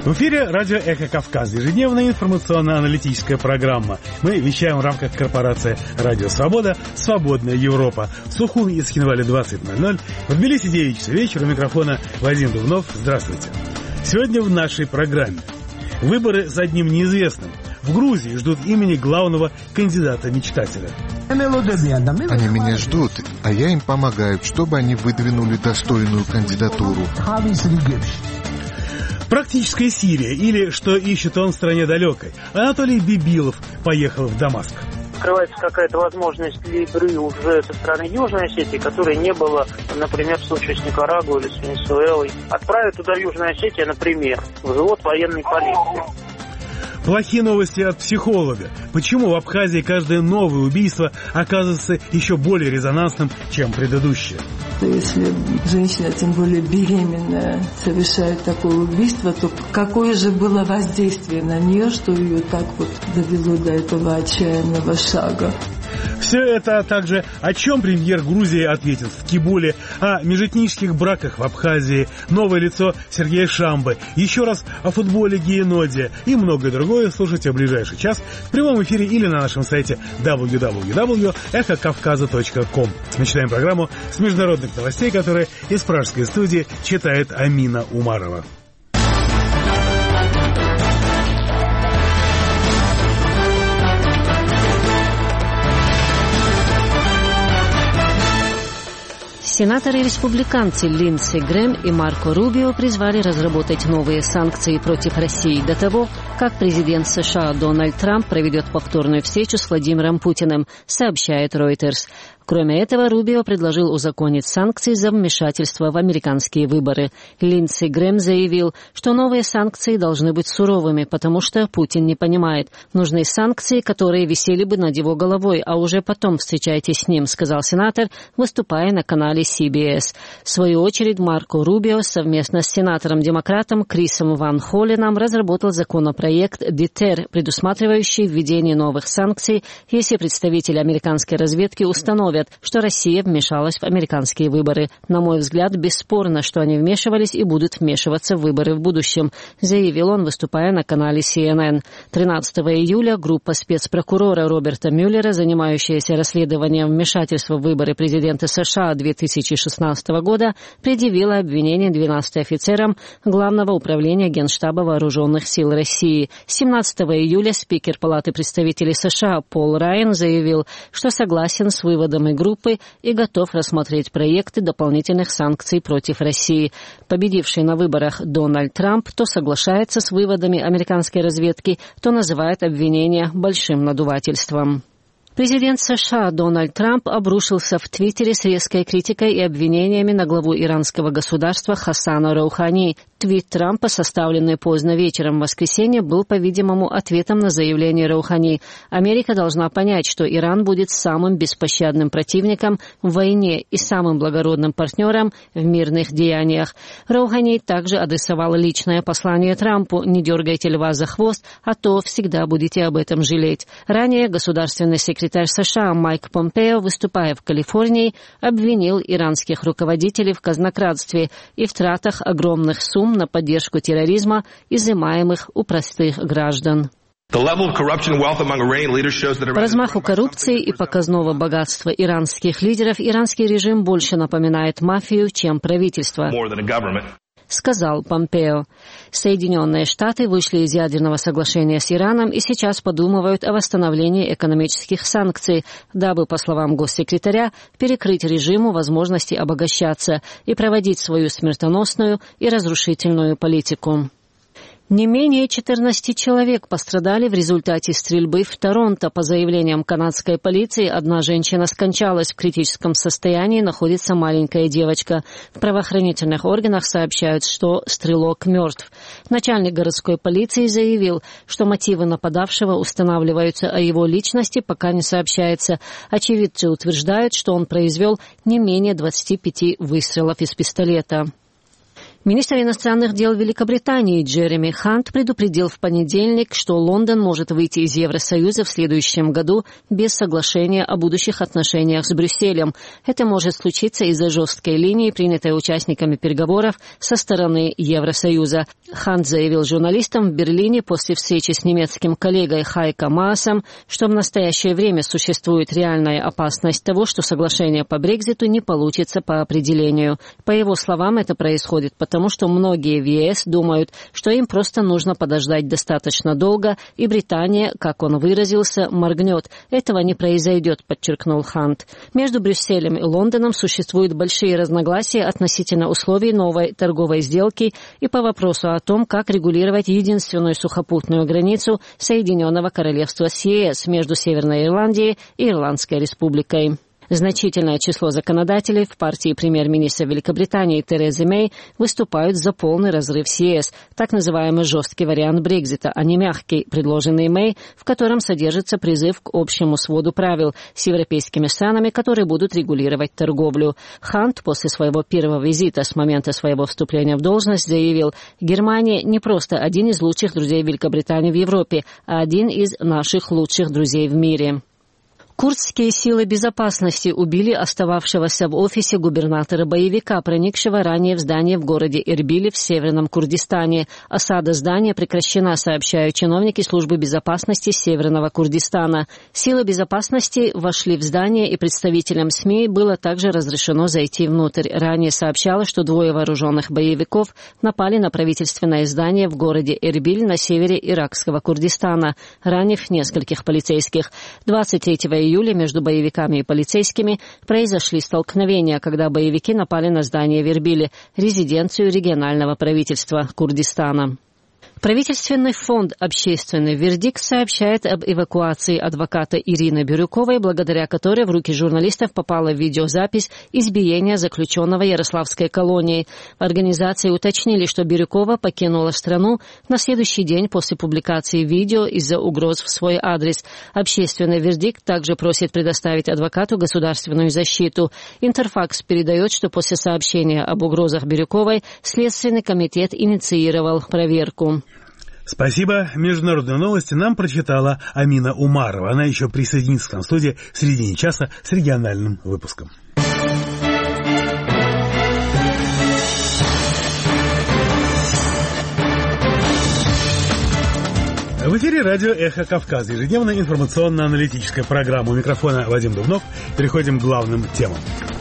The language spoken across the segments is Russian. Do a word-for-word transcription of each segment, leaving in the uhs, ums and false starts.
В эфире радио «Эхо Кавказ», ежедневная информационно-аналитическая программа. Мы вещаем в рамках корпорации «Радио Свобода», «Свободная Европа». В Сухуми и Схинвале двадцать ноль ноль. В Тбилиси девять часов вечера. У микрофона Вадим Дубнов. Здравствуйте. Сегодня в нашей программе. Выборы с одним неизвестным. В Грузии ждут имени главного кандидата-мечтателя. Они меня ждут, а я им помогаю, чтобы они выдвинули достойную кандидатуру. Практическая Сирия, или что ищет он в стране далекой. Анатолий Бибилов поехал в Дамаск. Открывается какая-то возможность для игры уже со стороны Южной Осетии, которой не было, например, в случае с Никарагуа или с Венесуэлой. Отправят туда Южную Осетию, например, взвод военной полиции. Плохие новости от психолога. Почему в Абхазии каждое новое убийство оказывается еще более резонансным, чем предыдущее? Если женщина, тем более беременная, совершает такое убийство, то какое же было воздействие на нее, что ее так вот довело до этого отчаянного шага? Все это, а также о чем премьер Грузии ответит в Кибуле, о межэтнических браках в Абхазии, новое лицо Сергея Шамбы, еще раз о футболе Геенодия и многое другое слушайте в ближайший час в прямом эфире или на нашем сайте дабл ю дабл ю дабл ю точка эхо кавказа точка ком. Начинаем программу с международных новостей, которые из пражской студии читает Амина Умарова. Сенаторы-республиканцы Линдси Грэм и Марко Рубио призвали разработать новые санкции против России до того, как президент США Дональд Трамп проведет повторную встречу с Владимиром Путиным, сообщает Reuters. Кроме этого, Рубио предложил узаконить санкции за вмешательство в американские выборы. Линдси Грэм заявил, что новые санкции должны быть суровыми, потому что Путин не понимает. Нужны санкции, которые висели бы над его головой, а уже потом встречайтесь с ним, сказал сенатор, выступая на канале си би эс. В свою очередь, Марко Рубио совместно с сенатором-демократом Крисом Ван Холленом разработал законопроект «Детер», предусматривающий введение новых санкций, если представители американской разведки установят, что Россия вмешалась в американские выборы. На мой взгляд, бесспорно, что они вмешивались и будут вмешиваться в выборы в будущем, заявил он, выступая на канале си эн эн. тринадцатого июля группа спецпрокурора Роберта Мюллера, занимающаяся расследованием вмешательства в выборы президента США две тысячи шестнадцатого года, предъявила обвинение двенадцати офицерам Главного управления Генштаба Вооруженных сил России. семнадцатого июля спикер Палаты представителей США Пол Райан заявил, что согласен с выводом группы и готов рассмотреть проекты дополнительных санкций против России. Победивший на выборах Дональд Трамп то соглашается с выводами американской разведки, то называет обвинения большим надувательством. Президент США Дональд Трамп обрушился в Твиттере с резкой критикой и обвинениями на главу иранского государства Хасана Роухани. Твит Трампа, составленный поздно вечером в воскресенье, был, по-видимому, ответом на заявление Роухани. Америка должна понять, что Иран будет самым беспощадным противником в войне и самым благородным партнером в мирных деяниях. Роухани также адресовал личное послание Трампу: «Не дергайте льва за хвост, а то всегда будете об этом жалеть». Ранее государственный секретарь США Майк Помпео, выступая в Калифорнии, обвинил иранских руководителей в казнократстве и в тратах огромных сумм на поддержку терроризма, изымаемых у простых граждан. По размаху коррупции и показного богатства иранских лидеров иранский режим больше напоминает мафию, чем правительство, сказал Помпео. Соединенные Штаты вышли из ядерного соглашения с Ираном и сейчас подумывают о восстановлении экономических санкций, дабы, по словам госсекретаря, перекрыть режиму возможности обогащаться и проводить свою смертоносную и разрушительную политику. Не менее четырнадцати человек пострадали в результате стрельбы в Торонто. По заявлениям канадской полиции, одна женщина скончалась, в критическом состоянии находится маленькая девочка. В правоохранительных органах сообщают, что стрелок мертв. Начальник городской полиции заявил, что мотивы нападавшего устанавливаются, а его личности пока не сообщается. Очевидцы утверждают, что он произвел не менее двадцати пяти выстрелов из пистолета. Министр иностранных дел Великобритании Джереми Хант предупредил в понедельник, что Лондон может выйти из Евросоюза в следующем году без соглашения о будущих отношениях с Брюсселем. Это может случиться из-за жесткой линии, принятой участниками переговоров со стороны Евросоюза. Хант заявил журналистам в Берлине после встречи с немецким коллегой Хайко Маасом, что в настоящее время существует реальная опасность того, что соглашение по Брекситу не получится по определению. По его словам, это происходит потому, потому что многие в ЕС думают, что им просто нужно подождать достаточно долго, и Британия, как он выразился, моргнет. Этого не произойдет, подчеркнул Хант. Между Брюсселем и Лондоном существуют большие разногласия относительно условий новой торговой сделки и по вопросу о том, как регулировать единственную сухопутную границу Соединенного Королевства с ЕС между Северной Ирландией и Ирландской Республикой. Значительное число законодателей в партии премьер-министра Великобритании Терезы Мэй выступают за полный разрыв с ЕС, так называемый жесткий вариант Брексита, а не мягкий, предложенный Мэй, в котором содержится призыв к общему своду правил с европейскими странами, которые будут регулировать торговлю. Хант после своего первого визита с момента своего вступления в должность заявил: «Германия не просто один из лучших друзей Великобритании в Европе, а один из наших лучших друзей в мире». Курдские силы безопасности убили остававшегося в офисе губернатора-боевика, проникшего ранее в здание в городе Эрбиле в Северном Курдистане. Осада здания прекращена, сообщают чиновники службы безопасности Северного Курдистана. Силы безопасности вошли в здание, и представителям СМИ было также разрешено зайти внутрь. Ранее сообщалось, что двое вооруженных боевиков напали на правительственное здание в городе Эрбиль на севере иракского Курдистана, ранив нескольких полицейских. двадцать третьего июля между боевиками и полицейскими произошли столкновения, когда боевики напали на здание в Эрбиле, резиденцию регионального правительства Курдистана. Правительственный фонд «Общественный вердикт» сообщает об эвакуации адвоката Ирины Бирюковой, благодаря которой в руки журналистов попала видеозапись избиения заключенного Ярославской колонии. В организации уточнили, что Бирюкова покинула страну на следующий день после публикации видео из-за угроз в свой адрес. «Общественный вердикт» также просит предоставить адвокату государственную защиту. Интерфакс передает, что после сообщения об угрозах Бирюковой Следственный комитет инициировал проверку. Спасибо. Международные новости нам прочитала Амина Умарова. Она еще присоединится к нам в студии в середине часа с региональным выпуском. В эфире радио «Эхо Кавказа». Ежедневная информационно-аналитическая программа. У микрофона Вадим Дубнов. Переходим к главным темам.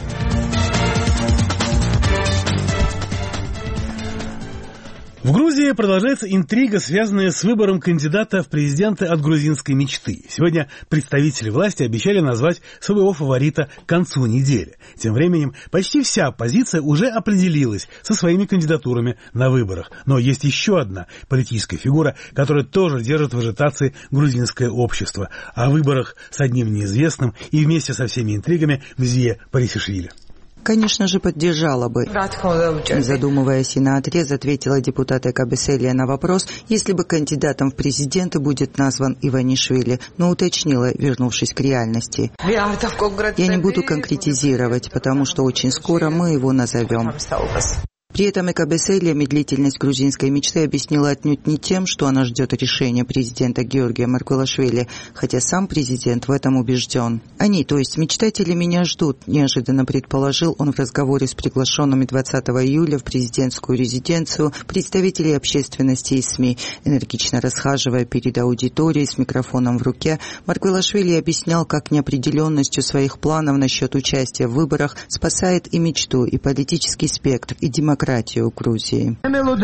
В Грузии продолжается интрига, связанная с выбором кандидата в президенты от грузинской мечты. Сегодня представители власти обещали назвать своего фаворита к концу недели. Тем временем почти вся оппозиция уже определилась со своими кандидатурами на выборах. Но есть еще одна политическая фигура, которая тоже держит в ажитации грузинское общество. О выборах с одним неизвестным и вместе со всеми интригами Мзие Парисишвили. Конечно же, поддержала бы. Не задумываясь и наотрез, ответила депутат Экабеселия на вопрос, если бы кандидатом в президенты будет назван Иванишвили, но уточнила, вернувшись к реальности. Я не буду конкретизировать, потому что очень скоро мы его назовем. При этом Экабеселия медлительность грузинской мечты объяснила отнюдь не тем, что она ждет решения президента Георгия Маргвелашвили, хотя сам президент в этом убежден. Они, то есть мечтатели, меня ждут, неожиданно предположил он в разговоре с приглашенными двадцатого июля в президентскую резиденцию представителей общественности и СМИ. Энергично расхаживая перед аудиторией с микрофоном в руке, Маргвелашвили объяснял, как неопределенностью своих планов насчет участия в выборах спасает и мечту, и политический спектр, и демократию Грузии.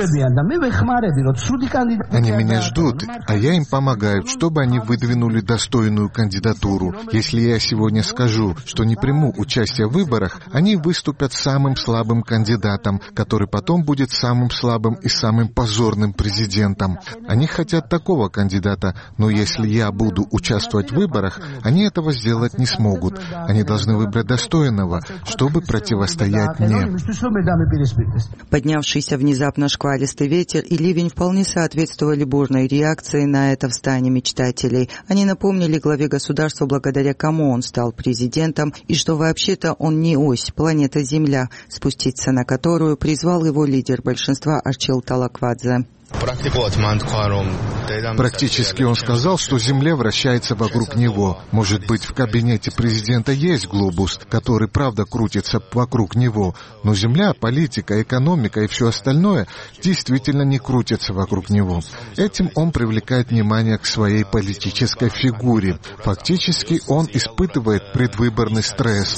Они меня ждут, а я им помогаю, чтобы они выдвинули достойную кандидатуру. Если я сегодня скажу, что не приму участие в выборах, они выступят самым слабым кандидатом, который потом будет самым слабым и самым позорным президентом. Они хотят такого кандидата, но если я буду участвовать в выборах, они этого сделать не смогут. Они должны выбрать достойного, чтобы противостоять мне. Поднявшийся внезапно шквалистый ветер и ливень вполне соответствовали бурной реакции на это в стане мечтателей. Они напомнили главе государства, благодаря кому он стал президентом, и что вообще-то он не ось, планета Земля, спуститься на которую призвал его лидер большинства Арчил Талаквадзе. Практически он сказал, что Земля вращается вокруг него. Может быть, в кабинете президента есть глобус, который, правда, крутится вокруг него, но Земля, политика, экономика и все остальное действительно не крутятся вокруг него. Этим он привлекает внимание к своей политической фигуре. Фактически он испытывает предвыборный стресс.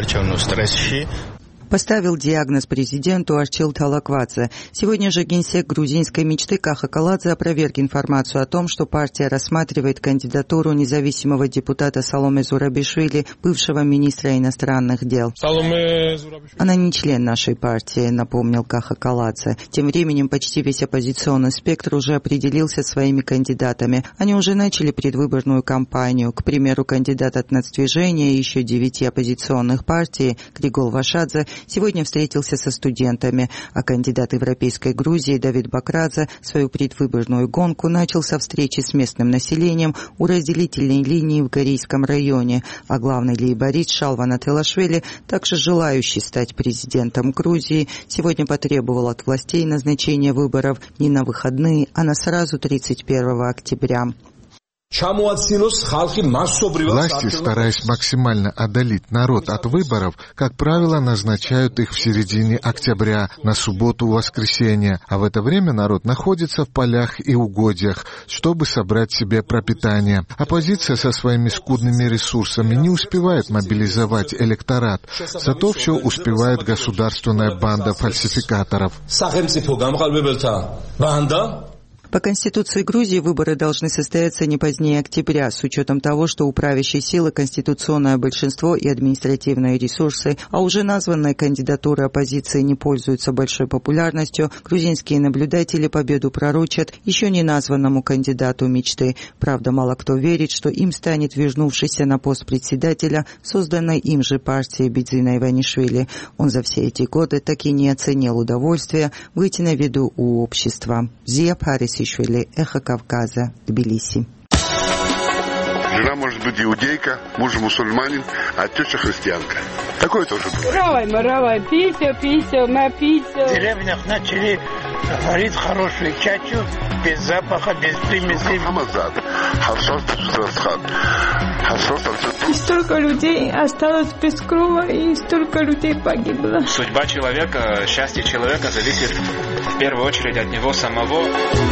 Поставил диагноз президенту Арчил Талаквадзе. Сегодня же генсек грузинской мечты Каха Каладзе опроверг информацию о том, что партия рассматривает кандидатуру независимого депутата Саломе Зурабишвили, бывшего министра иностранных дел. Она не член нашей партии, напомнил Каха Каладзе. Тем временем почти весь оппозиционный спектр уже определился своими кандидатами. Они уже начали предвыборную кампанию. К примеру, кандидат от нацдвижения и еще девяти оппозиционных партий Григол Вашадзе сегодня встретился со студентами, а кандидат Европейской Грузии Давид Бакрадзе свою предвыборную гонку начал со встречи с местным населением у разделительной линии в Горийском районе, а главный лейборист Шалван Ателашвили, также желающий стать президентом Грузии, сегодня потребовал от властей назначения выборов не на выходные, а на сразу тридцать первого октября. Власти, стараясь максимально отдалить народ от выборов, как правило, назначают их в середине октября, на субботу-воскресенье, а в это время народ находится в полях и угодьях, чтобы собрать себе пропитание. Оппозиция со своими скудными ресурсами не успевает мобилизовать электорат, зато все успевает государственная банда фальсификаторов. По Конституции Грузии выборы должны состояться не позднее октября, с учетом того, что у правящей силы конституционное большинство и административные ресурсы, а уже названные кандидатуры оппозиции не пользуются большой популярностью. Грузинские наблюдатели победу пророчат еще не названному кандидату мечты. Правда, мало кто верит, что им станет вернувшийся на пост председателя созданной им же партии Бидзина Иванишвили. Он за все эти годы так и не оценил удовольствия выйти на виду у общества. Зия Парис Эхо Кавказа, Тбилиси. Жена может быть иудейка, муж мусульманин, а теща христианка. Такое тоже было. Равай, маравай, пися, пися, напися. В деревнях начали варить хорошую чачу, без запаха, без примесей. И столько людей осталось без крова, и столько людей погибло. Судьба человека, счастье человека зависит в первую очередь от него самого.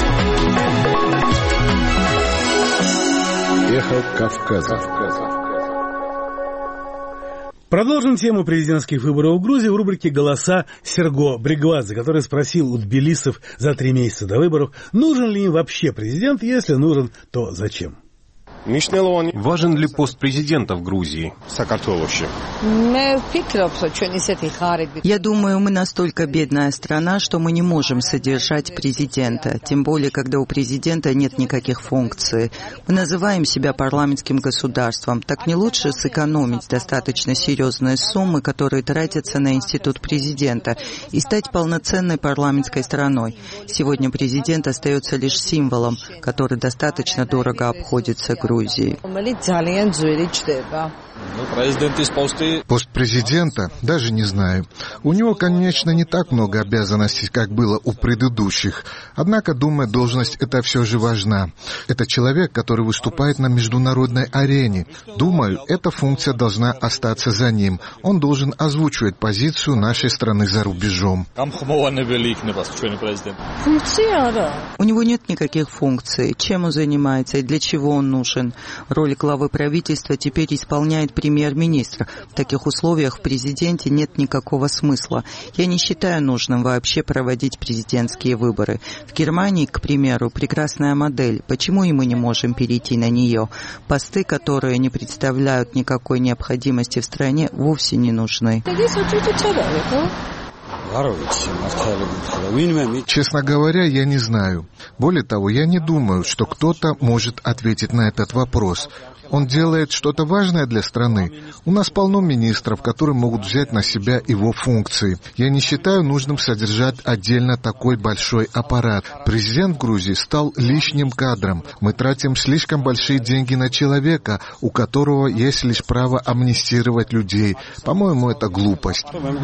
Эхо Кавказа. Продолжим тему президентских выборов в Грузии в рубрике «Голоса» Серго Бригвадзе, который спросил у тбилисцев за три месяца до выборов, нужен ли им вообще президент, если нужен, то зачем? Важен ли пост президента в Грузии? Я думаю, мы настолько бедная страна, что мы не можем содержать президента, тем более, когда у президента нет никаких функций. Мы называем себя парламентским государством. Так не лучше сэкономить достаточно серьезные суммы, которые тратятся на институт президента, и стать полноценной парламентской страной? Сегодня президент остается лишь символом, который достаточно дорого обходится Грузии. Пост президента? Даже не знаю. У него, конечно, не так много обязанностей, как было у предыдущих. Однако, думаю, должность эта все же важна. Это человек, который выступает на международной арене. Думаю, эта функция должна остаться за ним. Он должен озвучивать позицию нашей страны за рубежом. У него нет никаких функций. Чем он занимается и для чего он нужен? Роль главы правительства теперь исполняет премьер-министр. В таких условиях в президенте нет никакого смысла. Я не считаю нужным вообще проводить президентские выборы. В Германии, к примеру, прекрасная модель. Почему и мы не можем перейти на нее? Посты, которые не представляют никакой необходимости в стране, вовсе не нужны. Честно говоря, я не знаю. Более того, я не думаю, что кто-то может ответить на этот вопрос. Он делает что-то важное для страны. У нас полно министров, которые могут взять на себя его функции. Я не считаю нужным содержать отдельно такой большой аппарат. Президент Грузии стал лишним кадром. Мы тратим слишком большие деньги на человека, у которого есть лишь право амнистировать людей. По-моему, это глупость.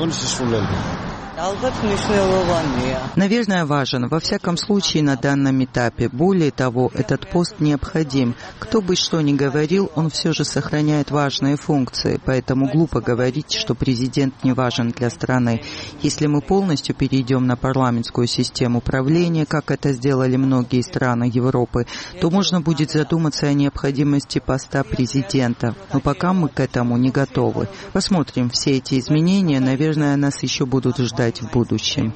Наверное, важен. Во всяком случае, на данном этапе. Более того, этот пост необходим. Кто бы что ни говорил, он все же сохраняет важные функции. Поэтому глупо говорить, что президент не важен для страны. Если мы полностью перейдем на парламентскую систему правления, как это сделали многие страны Европы, то можно будет задуматься о необходимости поста президента. Но пока мы к этому не готовы. Посмотрим, все эти изменения, наверное, нас еще будут ждать в будущем.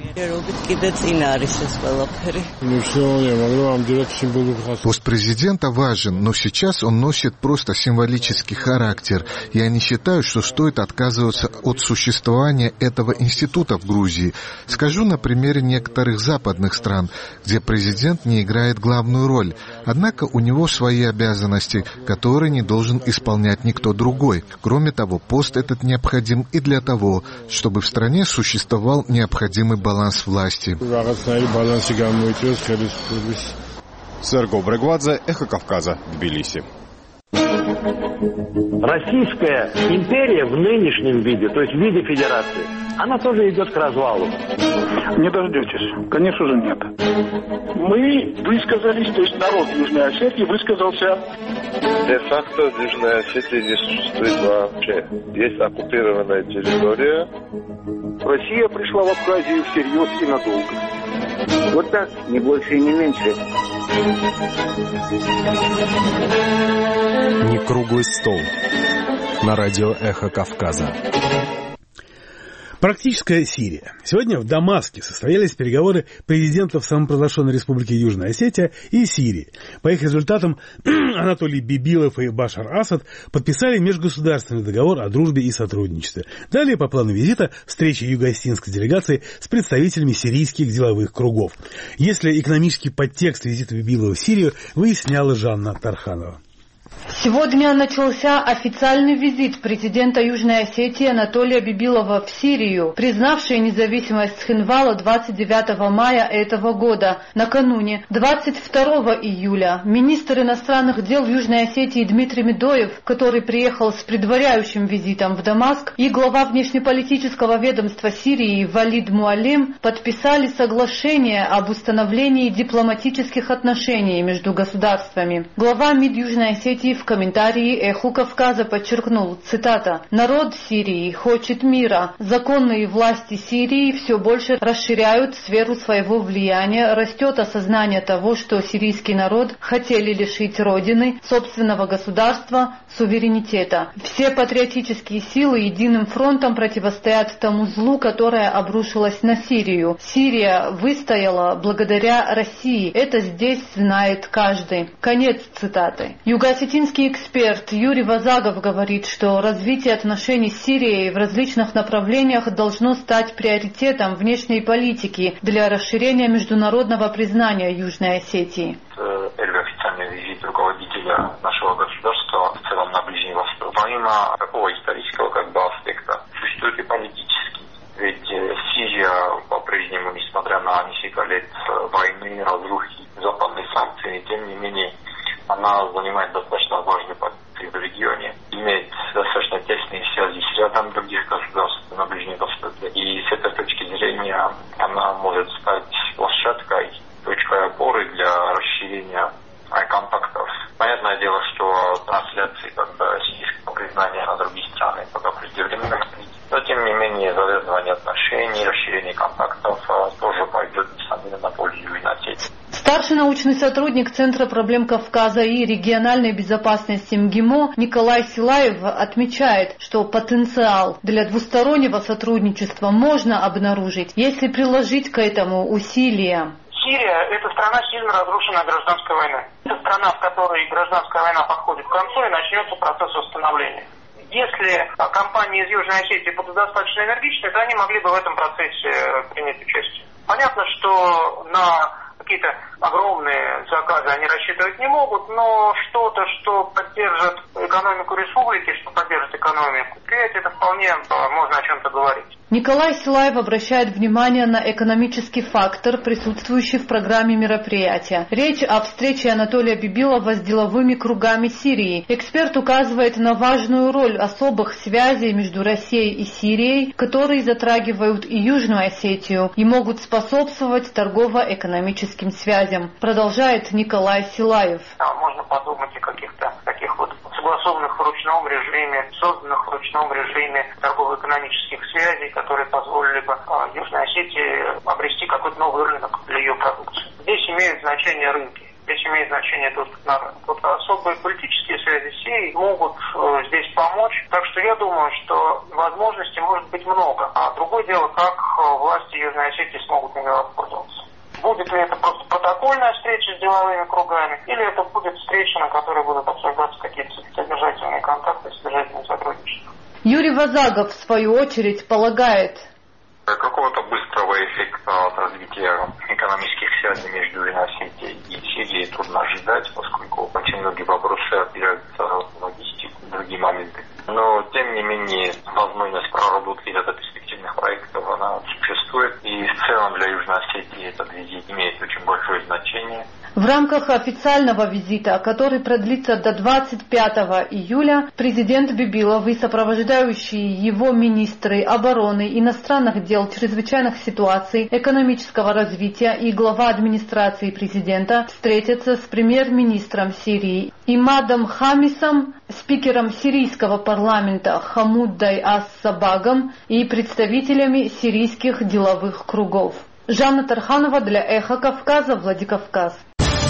Пост президента важен, но сейчас он носит просто символический характер. Я не считаю, что стоит отказываться от существования этого института в Грузии. Скажу на примере некоторых западных стран, где президент не играет главную роль. Однако у него свои обязанности, которые не должен исполнять никто другой. Кроме того, пост этот необходим и для того, чтобы в стране существовал необходимый баланс власти. Серго Брегвадзе, Эхо Кавказа, Тбилиси. Российская империя в нынешнем виде, то есть в виде федерации, она тоже идет к развалу. Не дождетесь. Конечно же, нет. Мы высказались, то есть народ Южной Осетии высказался. Де-факто Южная Осетия не существует вообще. Есть оккупированная территория. Россия пришла в Абхазию всерьез и надолго. Вот так, не больше и не меньше. Не круглый стол. На радио «Эхо Кавказа». Практическая Сирия. Сегодня в Дамаске состоялись переговоры президентов самопровозглашенной республики Южная Осетия и Сирии. По их результатам Анатолий Бибилов и Башар Асад подписали межгосударственный договор о дружбе и сотрудничестве. Далее по плану визита встреча юго-осетинской делегации с представителями сирийских деловых кругов. Если экономический подтекст визита Бибилова в Сирию, выясняла Жанна Тарханова. Сегодня начался официальный визит президента Южной Осетии Анатолия Бибилова в Сирию, признавшей независимость Цхинвала двадцать девятого мая этого года. Накануне, двадцать второго июля, министр иностранных дел Южной Осетии Дмитрий Медоев, который приехал с предваряющим визитом в Дамаск, и глава внешнеполитического ведомства Сирии Валид Муалим подписали соглашение об установлении дипломатических отношений между государствами. Глава МИД Южной Осетии в комментарии «Эху Кавказа» подчеркнул, цитата, «Народ Сирии хочет мира. Законные власти Сирии все больше расширяют сферу своего влияния, растет осознание того, что сирийский народ хотели лишить родины, собственного государства, суверенитета. Все патриотические силы единым фронтом противостоят тому злу, которое обрушилось на Сирию. Сирия выстояла благодаря России. Это здесь знает каждый». Конец цитаты. Юго-осетинский эксперт Юрий Вазагов говорит, что развитие отношений с Сирией в различных направлениях должно стать приоритетом внешней политики для расширения международного признания Южной Осетии. Первый официальный визит руководителя нашего государства в целом на Ближний Восток. Помимо такого исторического как бы аспекта, существует и политический. Ведь Сирия по-прежнему, несмотря на несколько лет войны, разрухи, западные санкции, тем не менее, она занимает достаточно важную позицию в регионе, имеет достаточно тесные связи с рядом других государств на Ближнем Востоке. И с этой точки зрения она может стать площадкой, точкой опоры для расширения контактов. Понятное дело, что трансляции как бы сирийского признания на другие страны пока преждевременно. Но тем не менее завязывание отношений, расширение контактов тоже пойдет, несомненно, на пользу Южной Осетии. Старший научный сотрудник Центра проблем Кавказа и региональной безопасности МГИМО Николай Силаев отмечает, что потенциал для двустороннего сотрудничества можно обнаружить, если приложить к этому усилия. Сирия – это страна, сильно разрушенная гражданской войной. Это страна, в которой гражданская война подходит к концу и начнется процесс восстановления. Если компании из Южной Осетии будут достаточно энергичны, то они могли бы в этом процессе принять участие. Понятно, что на какие-то огромные заказы они рассчитывать не могут, но что-то, что поддержит экономику республики, что поддержит экономику предприятия, это вполне можно о чем-то говорить. Николай Силаев обращает внимание на экономический фактор, присутствующий в программе мероприятия. Речь о встрече Анатолия Бибилова с деловыми кругами Сирии. Эксперт указывает на важную роль особых связей между Россией и Сирией, которые затрагивают и Южную Осетию и могут способствовать торгово-экономическим связям, продолжает Николай Силаев. Да, можно подумать о каких-то таких вот согласованных в ручном режиме, созданных в ручном режиме торгово-экономических связей, которые позволили бы Южной Осетии обрести какой-то новый рынок для ее продукции. Здесь имеют значение рынки. Здесь имеет значение доступ на рынок. Вот особые политические связи Сирии могут э, здесь помочь. Так что я думаю, что возможностей может быть много. А другое дело, как э, власти Южной Осетии смогут ими воспользоваться. Будет ли это просто протокольная встреча с деловыми кругами, или это будет встреча, на которой будут обсуждаться какие-то содержательные контакты, содержательные сотрудничества. Юрий Вазагов, в свою очередь, полагает, какого-то быстрого эффекта от развития экономических связей между Южной Осетией и Сирией трудно ожидать, поскольку очень многие вопросы опираются в логистику, другие моменты. Но, тем не менее, возможность проработки ряда перспективных проектов, она существует. И в целом для Южной Осетии этот визит имеет очень большое значение. В рамках официального визита, который продлится до двадцать пятого июля, президент Бибилов и сопровождающие его министры обороны, иностранных дел, чрезвычайных ситуаций, экономического развития и глава администрации президента встретятся с премьер-министром Сирии Имадом Хамисом, спикером сирийского парламента Хамуддой Ас-Сабагом и представителями сирийских деловых кругов. Жанна Тарханова для Эхо Кавказа, Владикавказ.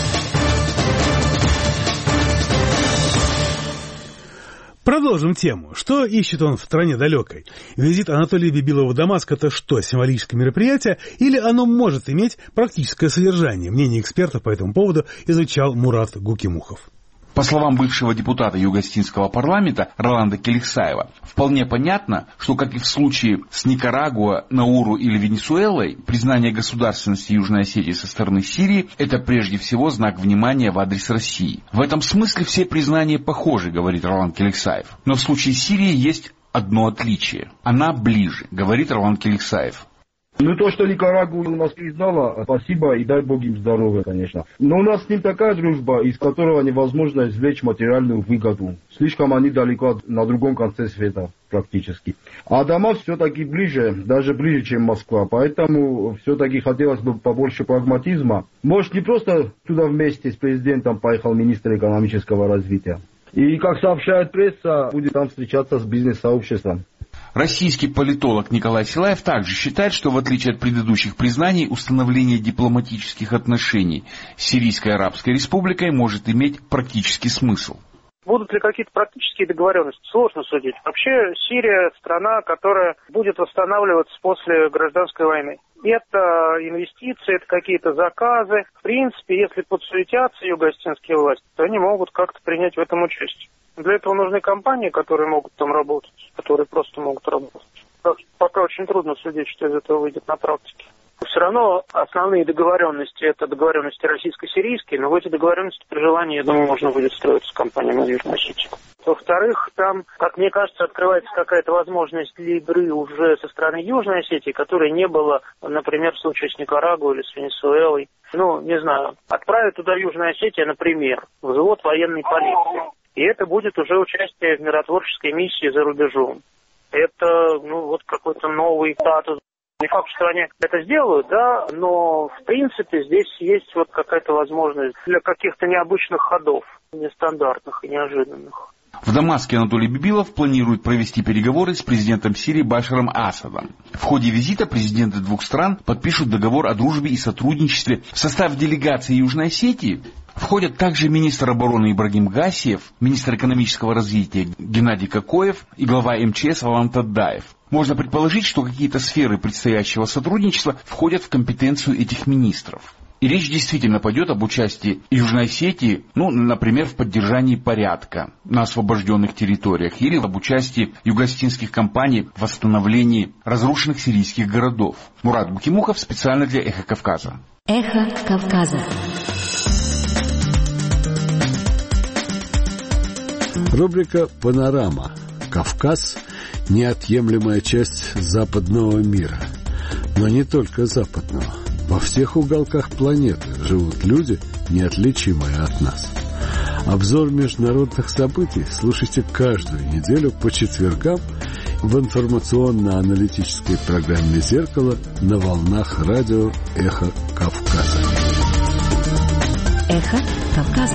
Продолжим тему. Что ищет он в стране далекой? Визит Анатолия Бибилова в Дамаск – это что, символическое мероприятие? Или оно может иметь практическое содержание? Мнение экспертов по этому поводу изучал Мурат Гукимухов. По словам бывшего депутата Юго-Осетинского парламента Роланда Келексаева, вполне понятно, что, как и в случае с Никарагуа, Науру или Венесуэлой, признание государственности Южной Осетии со стороны Сирии – это прежде всего знак внимания в адрес России. В этом смысле все признания похожи, говорит Роланд Келексаев. Но в случае Сирии есть одно отличие. Она ближе, говорит Роланд Келексаев. Ну, то, что Никарагуа у нас признала, спасибо и дай Бог им здоровья, конечно. Но у нас с ним такая дружба, из которого невозможно извлечь материальную выгоду. Слишком они далеко на другом конце света практически. А Дамаск все-таки ближе, даже ближе, чем Москва. Поэтому все-таки хотелось бы побольше прагматизма. Может, не просто туда вместе с президентом поехал министр экономического развития. И, как сообщает пресса, будет там встречаться с бизнес-сообществом. Российский политолог Николай Силаев также считает, что в отличие от предыдущих признаний, установление дипломатических отношений с Сирийской Арабской Республикой может иметь практический смысл. Будут ли какие-то практические договоренности? Сложно судить. Вообще Сирия страна, которая будет восстанавливаться после гражданской войны. Это инвестиции, это какие-то заказы. В принципе, если подсуетятся юго-осетинские власти, то они могут как-то принять в этом участие. Для этого нужны компании, которые могут там работать, которые просто могут работать. Пока очень трудно судить, что из этого выйдет на практике. Все равно основные договоренности – это договоренности российско-сирийские, но в эти договоренности при желании, я думаю, можно будет строить с компанией на Южной Осетии. Во-вторых, там, как мне кажется, открывается какая-то возможность для игры уже со стороны Южной Осетии, которой не было, например, в случае с Никарагуа или с Венесуэлой. Ну, не знаю, отправить туда Южную Осетию, например, взвод военной полиции. И это будет уже участие в миротворческой миссии за рубежом. Это, ну, вот какой-то новый статус. Не факт, что они это сделают, да, но, в принципе, здесь есть вот какая-то возможность для каких-то необычных ходов, нестандартных и неожиданных. В Дамаске Анатолий Бибилов планирует провести переговоры с президентом Сирии Башаром Асадом. В ходе визита президенты двух стран подпишут договор о дружбе и сотрудничестве. В состав делегации Южной Осетии входят также министр обороны Ибрагим Гасиев, министр экономического развития Геннадий Кокоев и глава эм че эс Валам Таддаев. Можно предположить, что какие-то сферы предстоящего сотрудничества входят в компетенцию этих министров. И речь действительно пойдет об участии Южной Осетии, ну, например, в поддержании порядка на освобожденных территориях или об участии юго-осетинских компаний в восстановлении разрушенных сирийских городов. Мурат Букимухов специально для «Эхо Кавказа». «Эхо Кавказа». Рубрика «Панорама». Кавказ – неотъемлемая часть западного мира. Но не только западного. Во всех уголках планеты живут люди, неотличимые от нас. Обзор международных событий слушайте каждую неделю по четвергам в информационно-аналитической программе «Зеркало» на волнах радио «Эхо Кавказа». «Эхо Кавказа».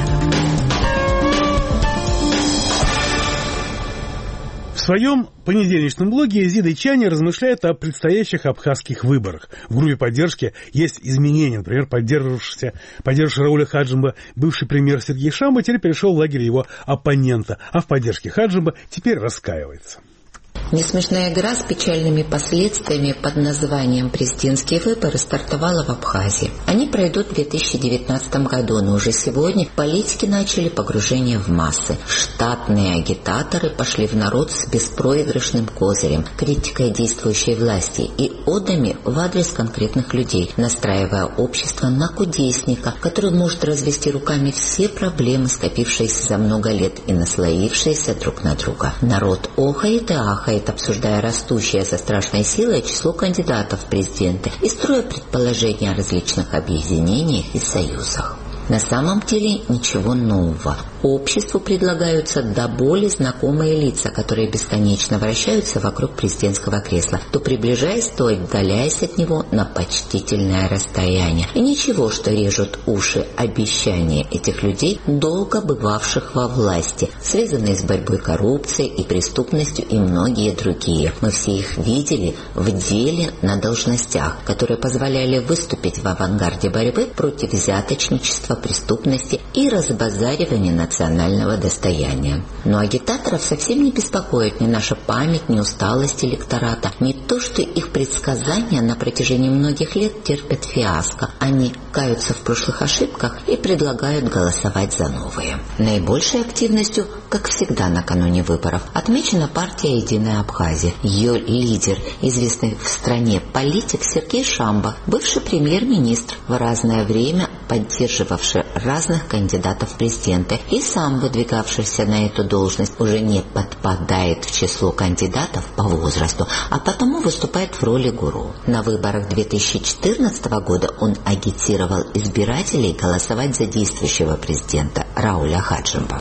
В своем понедельничном блоге Зида Чани размышляет о предстоящих абхазских выборах. В группе поддержки есть изменения. Например, поддерживавшийся, поддерживавший Рауля Хаджимба бывший премьер Сергей Шамба теперь перешел в лагерь его оппонента, а в поддержке Хаджимба теперь раскаивается. Несмешная игра с печальными последствиями под названием «Президентские выборы» стартовала в Абхазии. Они пройдут в две тысячи девятнадцатом году, но уже сегодня политики начали погружение в массы. Штатные агитаторы пошли в народ с беспроигрышным козырем, критикой действующей власти и одами в адрес конкретных людей, настраивая общество на кудесника, который может развести руками все проблемы, скопившиеся за много лет и наслоившиеся друг на друга. Народ охает и ахает, обсуждая растущее со страшной силой число кандидатов в президенты и строя предположения о различных объединениях и союзах. На самом деле ничего нового. Обществу предлагаются до боли знакомые лица, которые бесконечно вращаются вокруг президентского кресла, то приближаясь, то отдаляясь от него на почтительное расстояние. И ничего, что режут уши обещания этих людей, долго бывавших во власти, связанные с борьбой коррупцией и преступностью и многие другие. Мы все их видели в деле на должностях, которые позволяли выступить в авангарде борьбы против взяточничества, преступности и разбазаривания национального достояния. Но агитаторов совсем не беспокоит ни наша память, ни усталость электората, не то, что их предсказания на протяжении многих лет терпят фиаско. Они каются в прошлых ошибках и предлагают голосовать за новые. Наибольшей активностью, как всегда накануне выборов, отмечена партия «Единая Абхазия». Ее лидер, известный в стране политик Сергей Шамба, бывший премьер-министр, в разное время поддерживавший разных кандидатов в президенты и сам выдвигавшийся на эту должность, уже не подпадает в число кандидатов по возрасту, а потому выступает в роли гуру. На выборах две тысячи четырнадцатого года он агитировал избирателей голосовать за действующего президента Рауля Хаджимба.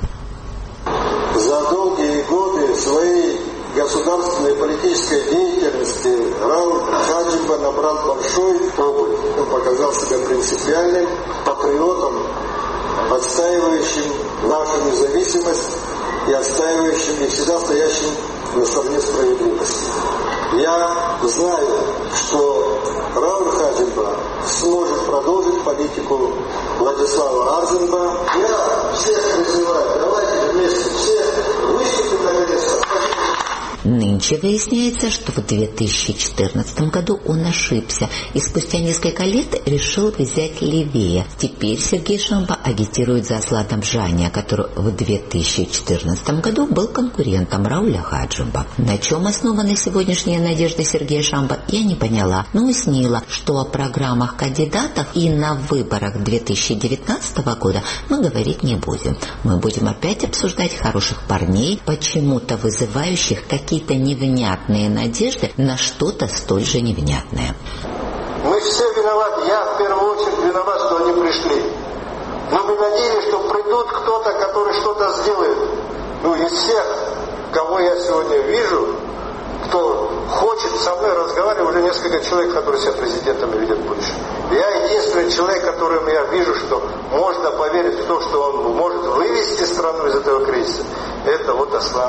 За долгие годы своей государственной политической деятельности Рауль Хаджимба набрал большой опыт. Он показал себя принципиальным патриотом, отстаивающим нашу независимость и отстаивающим и всегда стоящим на стороне справедливости. Я знаю, что Рауль Хаджимба сможет продолжить политику Владислава Арзенба. Я всех призываю, давайте вместе все выступим наконец-то. Нынче выясняется, что в две тысячи четырнадцатом году он ошибся и спустя несколько лет решил взять левее. Теперь Сергей Шамба агитирует за Аслана Бжания, который в две тысячи четырнадцатом году был конкурентом Рауля Хаджимба. На чем основаны сегодняшние надежды Сергея Шамба, я не поняла, но уяснила, что о программах кандидатов и на выборах две тысячи девятнадцатого года мы говорить не будем. Мы будем опять обсуждать хороших парней, почему-то вызывающих какие какие-то невнятные надежды на что-то столь же невнятное. Мы все виноваты, я в первую очередь виноват, что они пришли. Но мы надеялись, что придут кто-то, который что-то сделает. Ну, из всех, кого я сегодня вижу, кто хочет со мной разговаривать, уже несколько человек, которые себя президентами видят больше. Я единственный человек, которым я вижу, что можно поверить в то, что он может вывести страну из этого кризиса. Это вот Аслан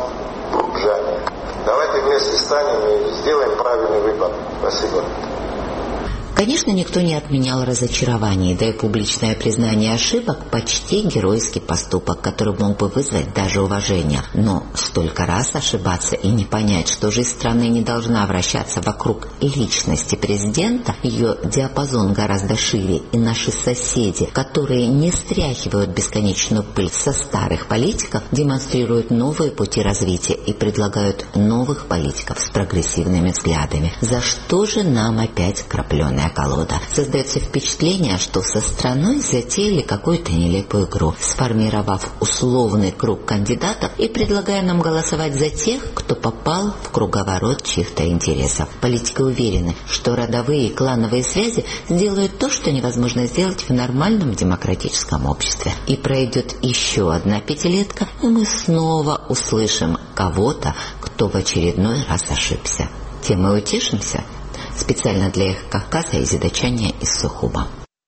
Бжания. Давайте вместе станем и сделаем правильный выбор. Спасибо. Конечно, никто не отменял разочарований, да и публичное признание ошибок почти геройский поступок, который мог бы вызвать даже уважение. Но столько раз ошибаться и не понять, что жизнь страны не должна вращаться вокруг личности президента, ее диапазон гораздо шире, и наши соседи, которые не стряхивают бесконечную пыль со старых политиков, демонстрируют новые пути развития и предлагают новых политиков с прогрессивными взглядами. За что же нам опять крапленая колода? Создается впечатление, что со страной затеяли какую-то нелепую игру, сформировав условный круг кандидатов и предлагая нам голосовать за тех, кто попал в круговорот чьих-то интересов. Политики уверены, что родовые и клановые связи сделают то, что невозможно сделать в нормальном демократическом обществе. И пройдет еще одна пятилетка, и мы снова услышим кого-то, кто в очередной раз ошибся. Тем мы утешимся. Специально для Эхо Кавказа и Зидачания из Сухума.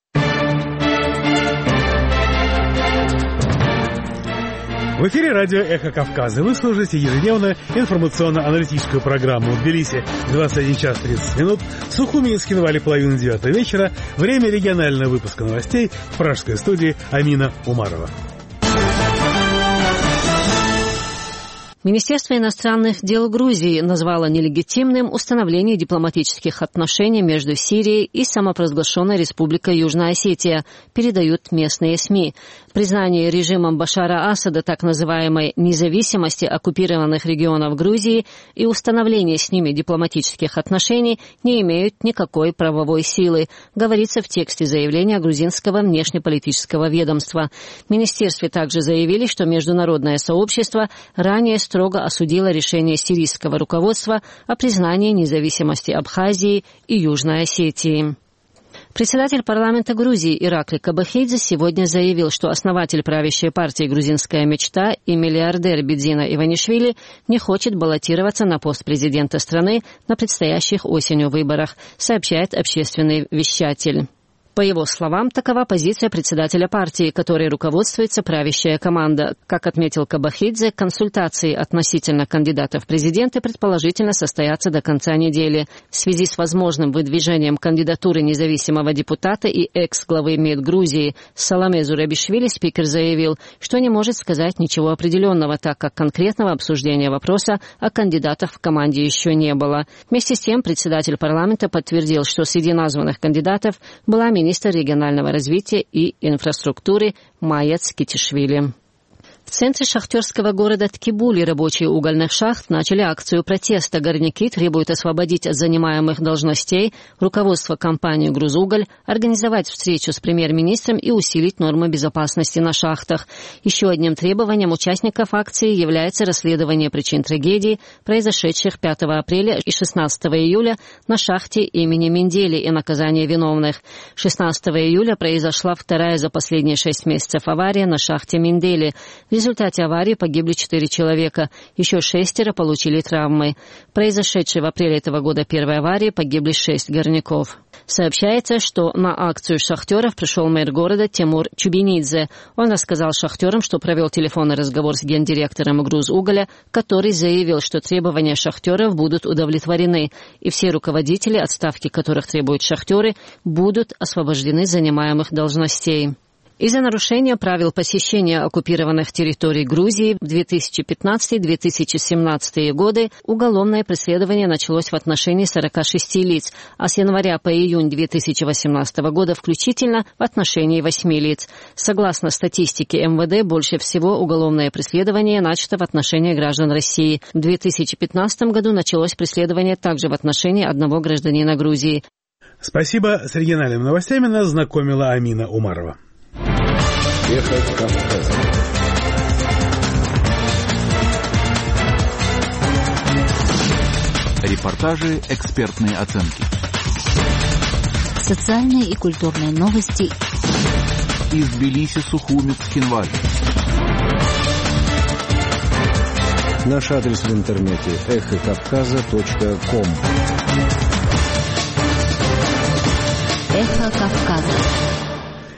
В эфире радио «Эхо Кавказа». Вы слушаете ежедневную информационно-аналитическую программу в Тбилиси. двадцать один час тридцать минут. В Сухуми и Скинвале половина девятого вечера. Время регионального выпуска новостей в пражской студии Амина Умарова. Министерство иностранных дел Грузии назвало нелегитимным установление дипломатических отношений между Сирией и самопровозглашенной Республикой Южная Осетия, передают местные СМИ. Признание режимом Башара Асада так называемой независимости оккупированных регионов Грузии и установление с ними дипломатических отношений не имеют никакой правовой силы, говорится в тексте заявления грузинского внешнеполитического ведомства. В министерстве также заявили, что международное сообщество ранее строго осудило решение сирийского руководства о признании независимости Абхазии и Южной Осетии. Председатель парламента Грузии Иракли Кабахидзе сегодня заявил, что основатель правящей партии «Грузинская мечта» и миллиардер Бидзина Иванишвили не хочет баллотироваться на пост президента страны на предстоящих осенью выборах, сообщает общественный вещатель. По его словам, такова позиция председателя партии, которой руководствуется правящая команда. Как отметил Кабахидзе, консультации относительно кандидатов в президенты предположительно состоятся до конца недели. В связи с возможным выдвижением кандидатуры независимого депутата и экс-главы МИД Грузии Саломе Зурабишвили спикер заявил, что не может сказать ничего определенного, так как конкретного обсуждения вопроса о кандидатах в команде еще не было. Вместе с тем, председатель парламента подтвердил, что среди названных кандидатов была министр министр регионального развития и инфраструктуры Майя Цкитишвили. В центре шахтерского города Ткибули рабочие угольных шахт начали акцию протеста. Горняки требуют освободить от занимаемых должностей руководство компании «Грузуголь», организовать встречу с премьер-министром и усилить нормы безопасности на шахтах. Еще одним требованием участников акции является расследование причин трагедий, произошедших пятого апреля и шестнадцатого июля на шахте имени Мендели, и наказание виновных. шестнадцатого июля произошла вторая за последние шесть месяцев авария на шахте Мендели. В результате аварии погибли четыре человека, еще шестеро получили травмы. В произошедшей в апреле этого года первой аварии погибли шесть горняков. Сообщается, что на акцию шахтеров пришел мэр города Тимур Чубинидзе. Он рассказал шахтерам, что провел телефонный разговор с гендиректором «Грузуголя», который заявил, что требования шахтеров будут удовлетворены, и все руководители, отставки которых требуют шахтеры, будут освобождены с занимаемых должностей. Из-за нарушения правил посещения оккупированных территорий Грузии в две тысячи пятнадцатый — две тысячи семнадцатый годы уголовное преследование началось в отношении сорока шести лиц, а с января по июнь две тысячи восемнадцатого года включительно в отношении восьми лиц. Согласно статистике эм вэ дэ, больше всего уголовное преследование начато в отношении граждан России. В две тысячи пятнадцатом году началось преследование также в отношении одного гражданина Грузии. Спасибо. С региональными новостями нас знакомила Амина Умарова. Эхо Кавказа. Репортажи, экспертные оценки. Социальные и культурные новости. Из Тбилиси, Сухуми, Цхинвали. Наш адрес в интернете эхо кавказа точка ком. Эхо Кавказа.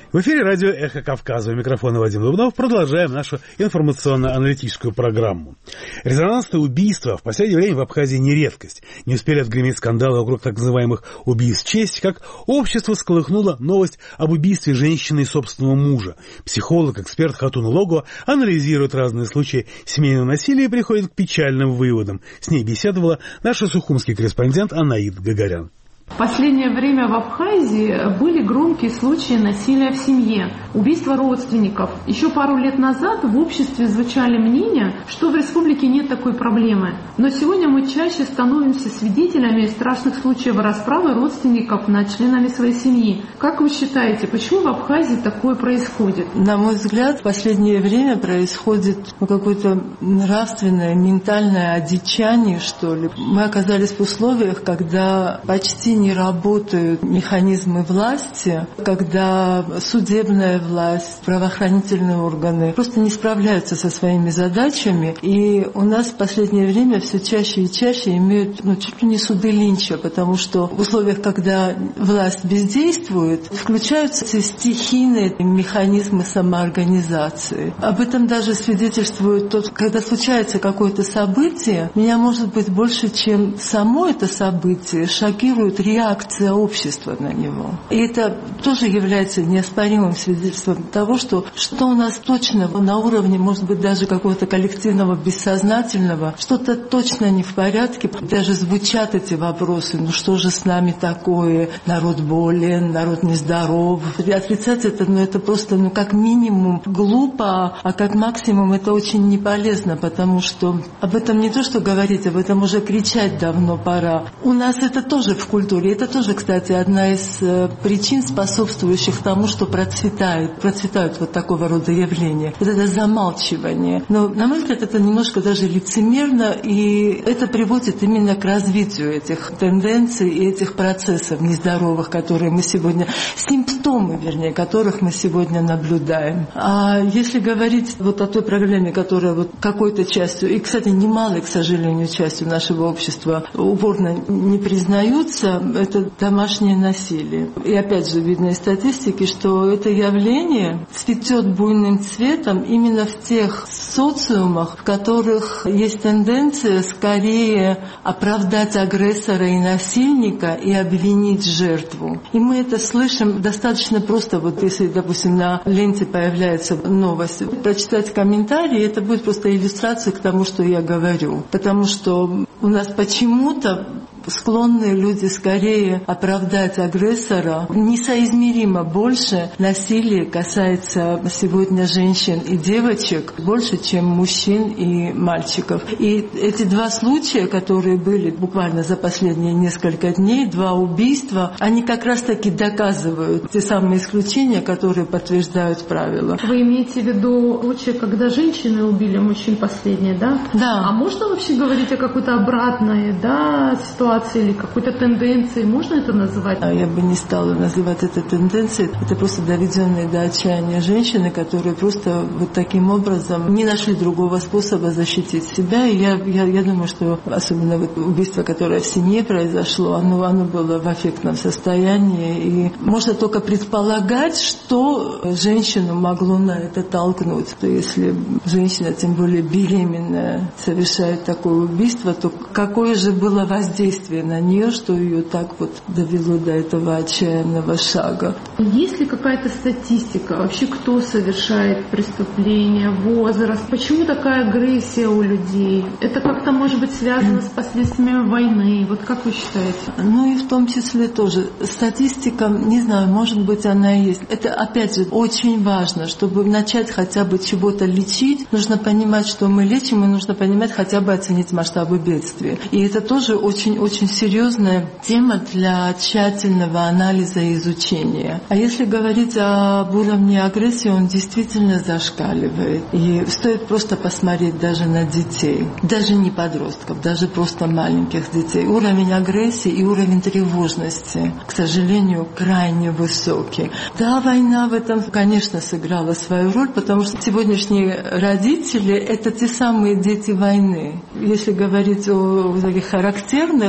В эфире радио «Эхо Кавказа». У микрофона Вадим Дубнов. Продолжаем нашу информационно-аналитическую программу. Резонансные убийства в последнее время в Абхазии не редкость. Не успели отгреметь скандалы вокруг так называемых убийств чести, как общество всколыхнуло новость об убийстве женщины и собственного мужа. Психолог, эксперт Хатун Лого анализирует разные случаи семейного насилия и приходит к печальным выводам. С ней беседовала наша сухумский корреспондент Анаид Гагарян. В последнее время в Абхазии были громкие случаи насилия в семье, убийства родственников. Еще пару лет назад в обществе звучали мнения, что в республике нет такой проблемы. Но сегодня мы чаще становимся свидетелями страшных случаев расправы родственников над членами своей семьи. Как вы считаете, почему в Абхазии такое происходит? На мой взгляд, в последнее время происходит какое-то нравственное, ментальное одичание, что ли. Мы оказались в условиях, когда почти не работают механизмы власти, когда судебная власть, правоохранительные органы просто не справляются со своими задачами. И у нас в последнее время все чаще и чаще имеют ну, чуть ли не суды Линча, потому что в условиях, когда власть бездействует, включаются стихийные механизмы самоорганизации. Об этом даже свидетельствует тот, когда случается какое-то событие, меня, может быть, больше, чем само это событие, шокирует реакция общества на него. И это тоже является неоспоримым свидетельством того, что что у нас точно на уровне, может быть, даже какого-то коллективного бессознательного, что-то точно не в порядке. Даже звучат эти вопросы, ну что же с нами такое, народ болен, народ нездоров. Отрицать это, ну это просто, ну как минимум глупо, а как максимум это очень не полезно, потому что об этом не то, что говорить, об этом уже кричать давно пора. У нас это тоже в культуре. Это тоже, кстати, одна из причин, способствующих тому, что процветают, процветают вот такого рода явления. Вот это замалчивание. Но, на мой взгляд, это немножко даже лицемерно, и это приводит именно к развитию этих тенденций и этих процессов нездоровых, которые мы сегодня, симптомы, вернее, которых мы сегодня наблюдаем. А если говорить вот о той проблеме, которая вот какой-то частью, и, кстати, немалой, к сожалению, частью нашего общества упорно не признаются, это домашнее насилие. И опять же видно из статистики, что это явление цветет буйным цветом именно в тех социумах, в которых есть тенденция скорее оправдать агрессора и насильника и обвинить жертву. И мы это слышим достаточно просто, вот если, допустим, на ленте появляется новость, прочитать комментарии, это будет просто иллюстрация к тому, что я говорю. Потому что у нас почему-то склонные люди скорее оправдать агрессора. Несоизмеримо больше насилия касается сегодня женщин и девочек, больше, чем мужчин и мальчиков. И эти два случая, которые были буквально за последние несколько дней, два убийства, они как раз-таки доказывают те самые исключения, которые подтверждают правила. Вы имеете в виду случаи, когда женщины убили мужчин последние, да? Да. А можно вообще говорить о какой-то обратной, да, ситуации или какой-то тенденции? Можно это называть? Я бы не стала называть это тенденцией. Это просто доведенные до отчаяния женщины, которые просто вот таким образом не нашли другого способа защитить себя. И я, я, я думаю, что особенно вот убийство, которое в семье произошло, оно, оно было в аффектном состоянии. И можно только предполагать, что женщину могло на это толкнуть. То если женщина, тем более беременная, совершает такое убийство, то какое же было воздействие на нее, что ее так вот довело до этого отчаянного шага. Есть ли какая-то статистика вообще, кто совершает преступления, возраст? Почему такая агрессия у людей? Это как-то может быть связано с последствиями войны? Вот как вы считаете? Ну и в том числе тоже статистика, не знаю, может быть она и есть. Это опять же очень важно, чтобы начать хотя бы чего-то лечить, нужно понимать, что мы лечим, и нужно понимать, хотя бы оценить масштабы бедствия. И это тоже очень-очень серьезная тема для тщательного анализа и изучения. А если говорить об уровне агрессии, он действительно зашкаливает. И стоит просто посмотреть даже на детей, даже не подростков, даже просто маленьких детей. Уровень агрессии и уровень тревожности, к сожалению, крайне высокий. Да, война в этом, конечно, сыграла свою роль, потому что сегодняшние родители — это те самые дети войны. Если говорить о таких характерных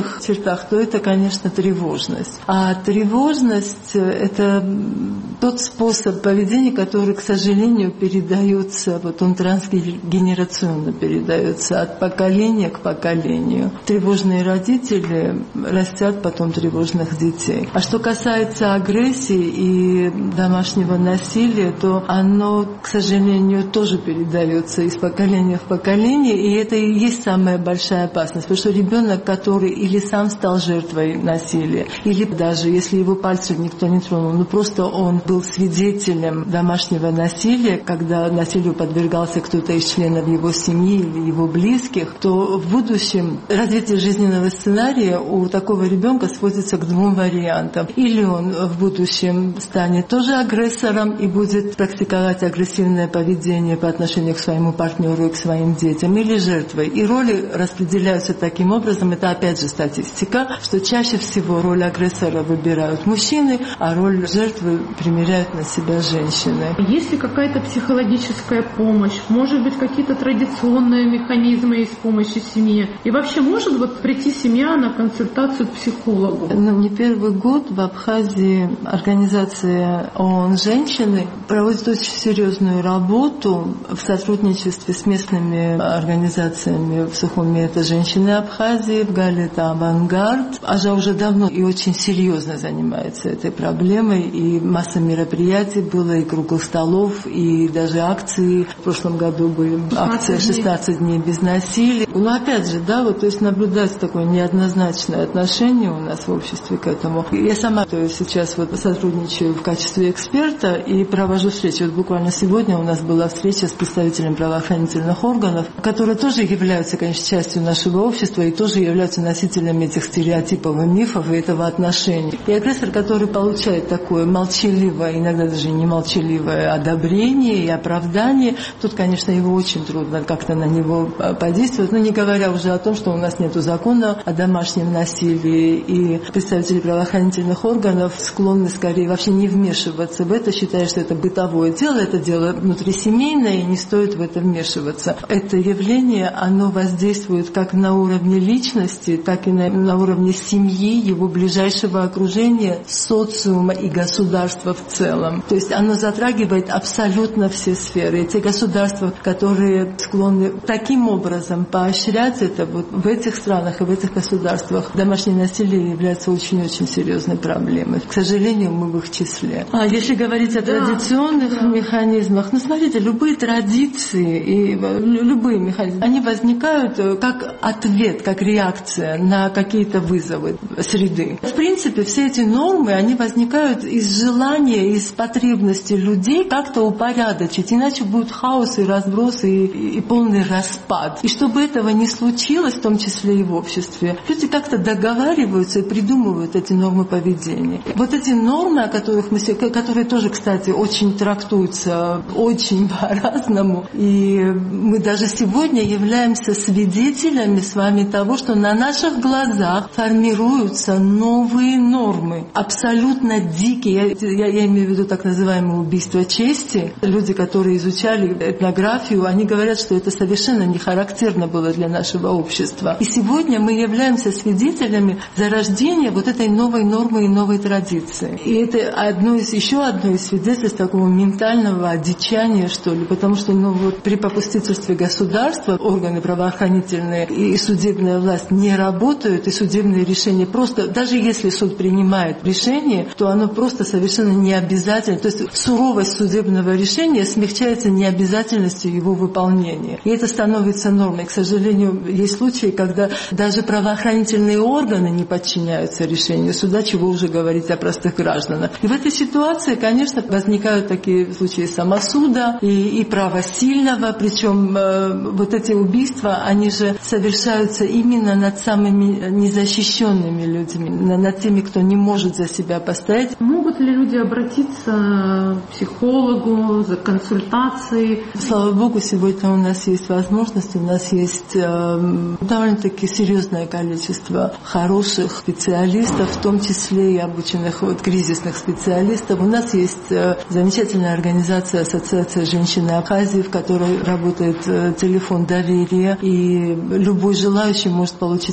положительных чертах, то это, конечно, тревожность. А тревожность – это тот способ поведения, который, к сожалению, передается, вот он трансгенерационно передается от поколения к поколению. Тревожные родители растят потом тревожных детей. А что касается агрессии и домашнего насилия, то оно, к сожалению, тоже передается из поколения в поколение, и это и есть самая большая опасность, потому что ребенок, который или сам стал жертвой насилия, или даже если его пальцем никто не тронул, но просто он был свидетелем домашнего насилия, когда насилию подвергался кто-то из членов его семьи или его близких, то в будущем развитие жизненного сценария у такого ребенка сводится к двум вариантам. Или он в будущем станет тоже агрессором и будет практиковать агрессивное поведение по отношению к своему партнеру и к своим детям, или жертвой. И роли распределяются таким образом, это опять же статистика, что чаще всего роль агрессора выбирают мужчины, а роль жертвы примеряют на себя женщины. Есть ли какая-то психологическая помощь? Может быть, какие-то традиционные механизмы есть помощи семье? И вообще может вот прийти семья на консультацию к психологу? Ну, не первый год в Абхазии организация ООН «Женщины» проводит очень серьезную работу в сотрудничестве с местными организациями. В Сухуме это «Женщины Абхазии», в Гале это «Авангард». Ажа уже давно и очень серьезно занимается этой проблемой, и масса мероприятий было, и круглых столов, и даже акции. В прошлом году были акция «шестнадцать дней без насилия». Но опять же, да, вот, то есть наблюдается такое неоднозначное отношение у нас в обществе к этому. Я сама то есть, сейчас вот сотрудничаю в качестве эксперта и провожу встречи. Вот буквально сегодня у нас была встреча с представителем правоохранительных органов, которые тоже являются, конечно, частью нашего общества и тоже являются носителями этих стереотипов и мифов и этого отношения. И агрессор, который получает такое молчаливое, иногда даже не молчаливое одобрение и оправдание, тут, конечно, его очень трудно как-то на него подействовать. Но не говоря уже о том, что у нас нет закона о домашнем насилии, и представители правоохранительных органов склонны скорее вообще не вмешиваться в это, считая, что это бытовое дело, это дело внутрисемейное, и не стоит в это вмешиваться. Это явление, оно воздействует как на уровне личности, так и на, на уровне семьи, его ближайшего окружения, социума и государства в целом. То есть оно затрагивает абсолютно все сферы. И те государства, которые склонны таким образом поощрять это, вот в этих странах и в этих государствах домашнее насилие является очень-очень серьезной проблемой. К сожалению, мы в их числе. А если говорить о да, традиционных да. механизмах, ну смотрите, любые традиции и любые механизмы, они возникают как ответ, как реакция на какие-то вызовы среды. В принципе, все эти нормы, они возникают из желания, из потребности людей как-то упорядочить, иначе будет хаос и разброс и, и, и полный распад. И чтобы этого не случилось, в том числе и в обществе, люди как-то договариваются и придумывают эти нормы поведения. Вот эти нормы, о которых мы, которые тоже, кстати, очень трактуются очень по-разному, и мы даже сегодня являемся свидетелями с вами того, что на наших глазах формируются новые нормы, абсолютно дикие. Я, я, я имею в виду так называемое убийство чести. Люди, которые изучали этнографию, они говорят, что это совершенно не характерно было для нашего общества. И сегодня мы являемся свидетелями зарождения вот этой новой нормы и новой традиции. И это одно из, еще одно из свидетельств такого ментального одичания, что ли, потому что ну, вот, при попустительстве государства органы правоохранительные и судебная власть не работают, и судебные решения просто, даже если суд принимает решение, то оно просто совершенно не обязательно. То есть суровость судебного решения смягчается необязательностью его выполнения. И это становится нормой. К сожалению, есть случаи, когда даже правоохранительные органы не подчиняются решению суда, чего уже говорить о простых гражданах. И в этой ситуации, конечно, возникают такие случаи самосуда и, и права сильного, причем э, вот эти убийства, они же совершаются именно над самыми незащищенными людьми, над теми, кто не может за себя постоять. Могут ли люди обратиться к психологу за консультацией? Слава Богу, сегодня у нас есть возможность, у нас есть э, довольно-таки серьезное количество хороших специалистов, в том числе и обученных вот, кризисных специалистов. У нас есть э, замечательная организация Ассоциация женщин Абхазии, в которой работает э, телефон доверия, и любой желающий может получить консультацию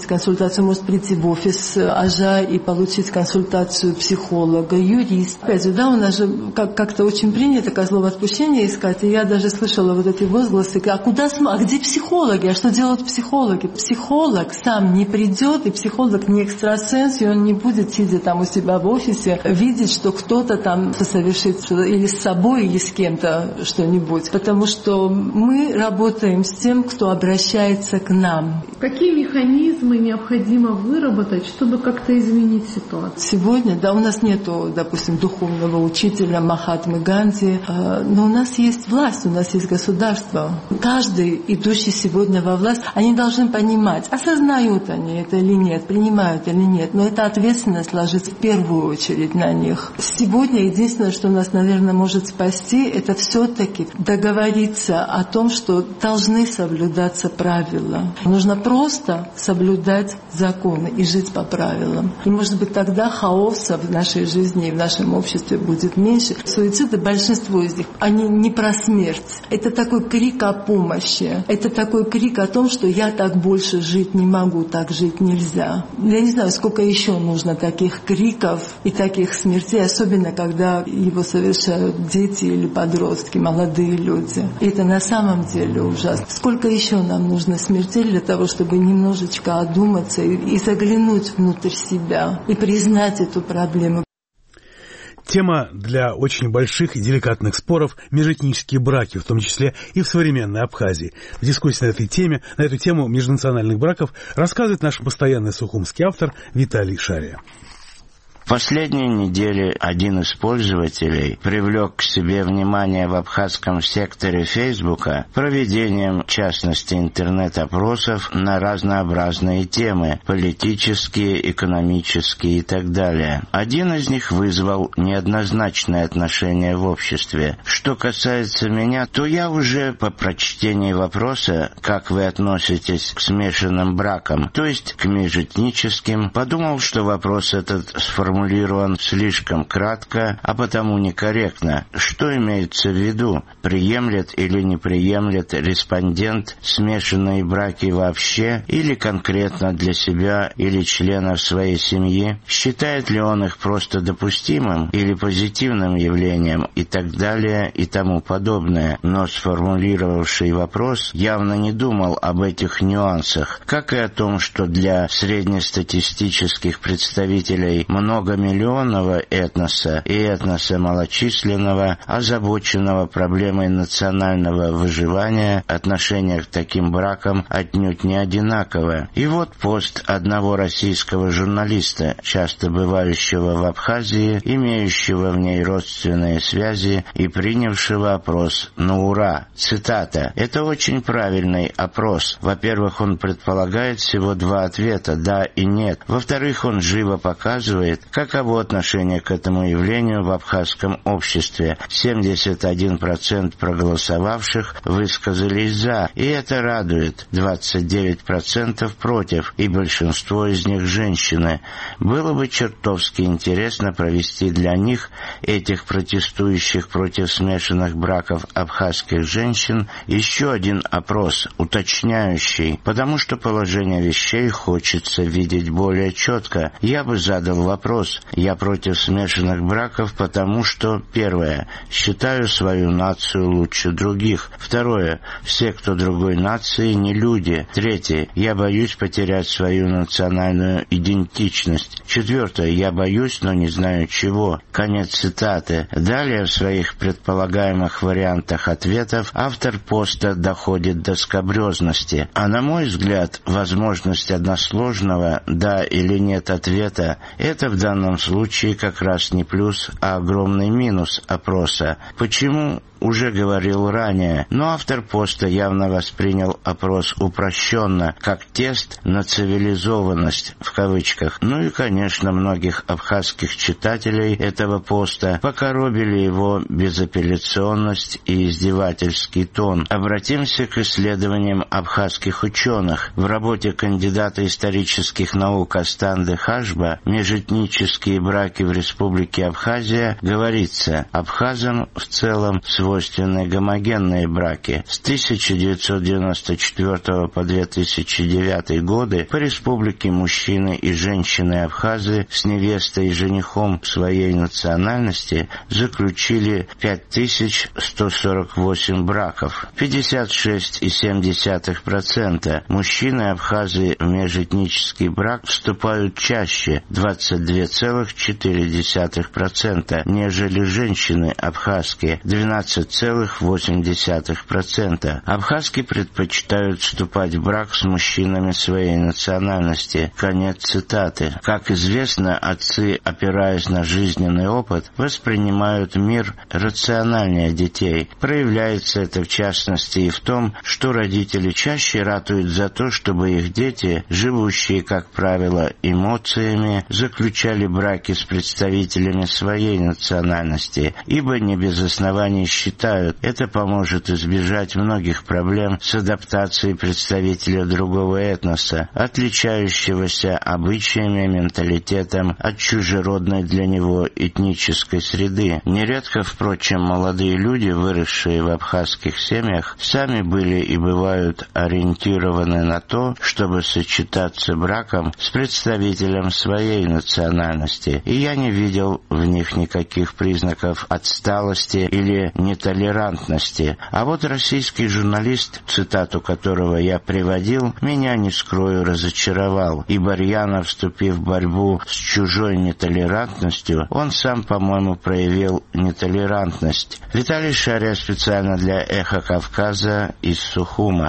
консультацию, может прийти в офис АЖА и получить консультацию психолога, юрист. Опять же, да, у нас же как- как-то очень принято козлов отпущения искать, и я даже слышала вот эти возгласы, а куда см... а где психологи, а что делают психологи? Психолог сам не придет, и психолог не экстрасенс, и он не будет, сидя там у себя в офисе, видеть, что кто-то там совершит что-то или с собой, или с кем-то что-нибудь. Потому что мы работаем с тем, кто обращается к нам. Какие механизмы необходимо выработать, чтобы как-то изменить ситуацию? Сегодня, да, у нас нету, допустим, духовного учителя Махатмы Ганди, но у нас есть власть, у нас есть государство. Каждый, идущий сегодня во власть, они должны понимать, осознают они это или нет, принимают или нет, но эта ответственность ложится в первую очередь на них. Сегодня единственное, что нас, наверное, может спасти, это все-таки договориться о том, что должны соблюдаться правила. Нужно просто соблюдать законы и жить по правилам. И, может быть, тогда хаоса в нашей жизни и в нашем обществе будет меньше. Суициды, большинство из них, они не про смерть. Это такой крик о помощи. Это такой крик о том, что я так больше жить не могу, так жить нельзя. Я не знаю, сколько еще нужно таких криков и таких смертей, особенно когда его совершают дети или подростки, молодые люди. И это на самом деле ужасно. Сколько еще нам нужно смертей для того, чтобы немножечко одуматься и, и заглянуть внутрь себя и признать эту проблему. Тема для очень больших и деликатных споров – межэтнические браки, в том числе и в современной Абхазии. В дискуссии на этой теме, на эту тему межнациональных браков рассказывает наш постоянный сухумский автор Виталий Шария. В последние недели один из пользователей привлек к себе внимание в абхазском секторе Фейсбука проведением, в частности, интернет-опросов на разнообразные темы – политические, экономические и так далее. Один из них вызвал неоднозначное отношение в обществе. Что касается меня, то я уже по прочтении вопроса, как вы относитесь к смешанным бракам, то есть к межэтническим, подумал, что вопрос этот сформулирован сформулирован слишком кратко, а потому некорректно. Что имеется в виду? Приемлет или не приемлет респондент смешанные браки вообще или конкретно для себя или членов своей семьи? Считает ли он их просто допустимым или позитивным явлением и так далее и тому подобное? Но сформулировавший вопрос явно не думал об этих нюансах, как и о том, что для среднестатистических представителей много многомиллионного этноса и этноса малочисленного, озабоченного проблемой национального выживания, отношение к таким бракам отнюдь не одинаково. И вот пост одного российского журналиста, часто бывающего в Абхазии, имеющего в ней родственные связи и принявшего опрос на ура. Цитата. «Это очень правильный опрос. Во-первых, он предполагает всего два ответа «да» и «нет». Во-вторых, он живо показывает, каково отношение к этому явлению в абхазском обществе. семьдесят один процент проголосовавших высказались «за», и это радует, двадцать девять процентов против, и большинство из них женщины. Было бы чертовски интересно провести для них, этих протестующих против смешанных браков абхазских женщин, еще один опрос, уточняющий, потому что положение вещей хочется видеть более четко. Я бы задал вопрос. Я против смешанных браков, потому что, первое, считаю свою нацию лучше других. Второе, все, кто другой нации, не люди. Третье, я боюсь потерять свою национальную идентичность. Четвертое, я боюсь, но не знаю чего. Конец цитаты. Далее в своих предполагаемых вариантах ответов автор поста доходит до скабрезности. А на мой взгляд, возможность односложного «да» или «нет» ответа – это в данном случае как раз не плюс, а огромный минус опроса. Почему? Уже говорил ранее, но автор поста явно воспринял опрос упрощенно, как тест на цивилизованность, в кавычках. Ну и, конечно, многих абхазских читателей этого поста покоробили его безапелляционность и издевательский тон. Обратимся к исследованиям абхазских ученых. В работе кандидата исторических наук Астанды Хашба «Межэтнические браки в Республике Абхазия» говорится, абхазам в целом свойственно свойственны гомогенные браки. С тысяча девятьсот девяносто четвёртого по две тысячи девятый годы по республике мужчины и женщины Абхазии с невестой и женихом своей национальности заключили пять тысяч сто сорок восемь браков. пятьдесят шесть целых семь десятых процента мужчины Абхазии в межэтнический брак вступают чаще двадцать два целых четыре десятых процента, нежели женщины абхазские двенадцать целых восемь десятых процента. Абхазки предпочитают вступать в брак с мужчинами своей национальности. Конец цитаты. Как известно, отцы, опираясь на жизненный опыт, воспринимают мир рациональнее детей. Проявляется это в частности и в том, что родители чаще ратуют за то, чтобы их дети, живущие, как правило, эмоциями, заключали браки с представителями своей национальности, ибо не без оснований считают, это поможет избежать многих проблем с адаптацией представителя другого этноса, отличающегося обычаями, менталитетом от чужеродной для него этнической среды. Нередко, впрочем, молодые люди, выросшие в абхазских семьях, сами были и бывают ориентированы на то, чтобы сочетаться браком с представителем своей национальности, и я не видел в них никаких признаков отсталости или нетолерантности. А вот российский журналист, цитату которого я приводил, меня, не скрою, разочаровал, ибо рьяно вступив в борьбу с чужой нетолерантностью, он сам, по-моему, проявил нетолерантность. Виталий Шария специально для «Эхо Кавказа» из Сухума.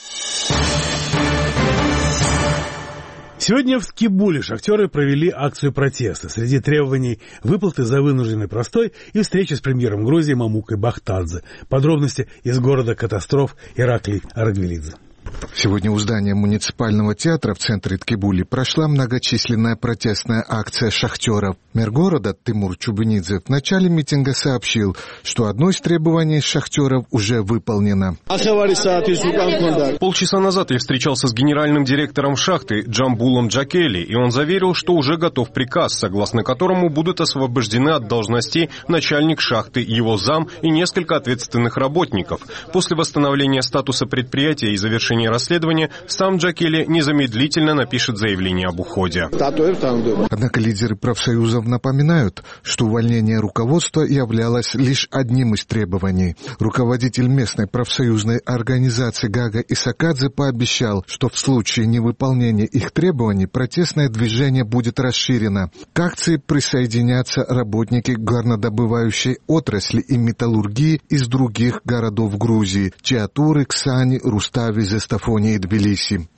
Сегодня в Скибуле шахтеры провели акцию протеста. Среди требований выплаты за вынужденный простой и встреча с премьером Грузии Мамукой Бахтадзе. Подробности из города катастроф Ираклий Аргвелидзе. Сегодня у здания муниципального театра в центре Ткибули прошла многочисленная протестная акция шахтеров. Мэр города Тимур Чубынидзе в начале митинга сообщил, что одно из требований шахтеров уже выполнено. Полчаса назад я встречался с генеральным директором шахты Джамбулом Джакели, и он заверил, что уже готов приказ, согласно которому будут освобождены от должностей начальник шахты, его зам и несколько ответственных работников. После восстановления статуса предприятия и завершения расследования сам Джакели незамедлительно напишет заявление об уходе. Однако лидеры профсоюзов напоминают, что увольнение руководства являлось лишь одним из требований. Руководитель местной профсоюзной организации Гага Исакадзе пообещал, что в случае невыполнения их требований протестное движение будет расширено. К акции присоединятся работники горнодобывающей отрасли и металлургии из других городов Грузии – Чиатуры, Ксани, Рустави, Зестафони и Тбилиси.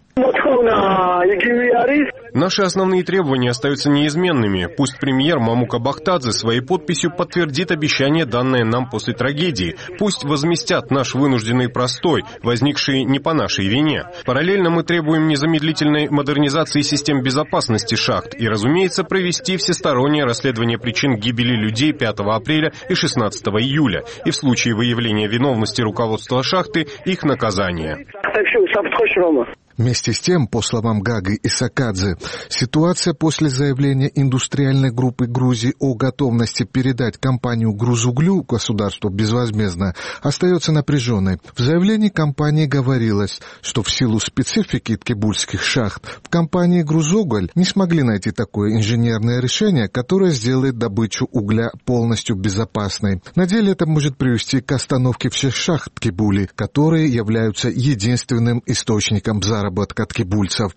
Наши основные требования остаются неизменными. Пусть премьер Мамука Бахтадзе своей подписью подтвердит обещание, данное нам после трагедии. Пусть возместят наш вынужденный простой, возникший не по нашей вине. Параллельно мы требуем незамедлительной модернизации систем безопасности шахт и, разумеется, провести всестороннее расследование причин гибели людей пятого апреля и шестнадцатого июля. И в случае выявления виновности руководства шахты, их наказание. Вместе с тем, по словам Гаги Исакадзе, ситуация после заявления индустриальной группы Грузии о готовности передать компанию «Грузуглю» государству безвозмездно остается напряженной. В заявлении компании говорилось, что в силу специфики ткибульских шахт в компании «Грузуголь» не смогли найти такое инженерное решение, которое сделает добычу угля полностью безопасной. На деле это может привести к остановке всех шахт Ткибули, которые являются единственным источником заработка ткибульцев.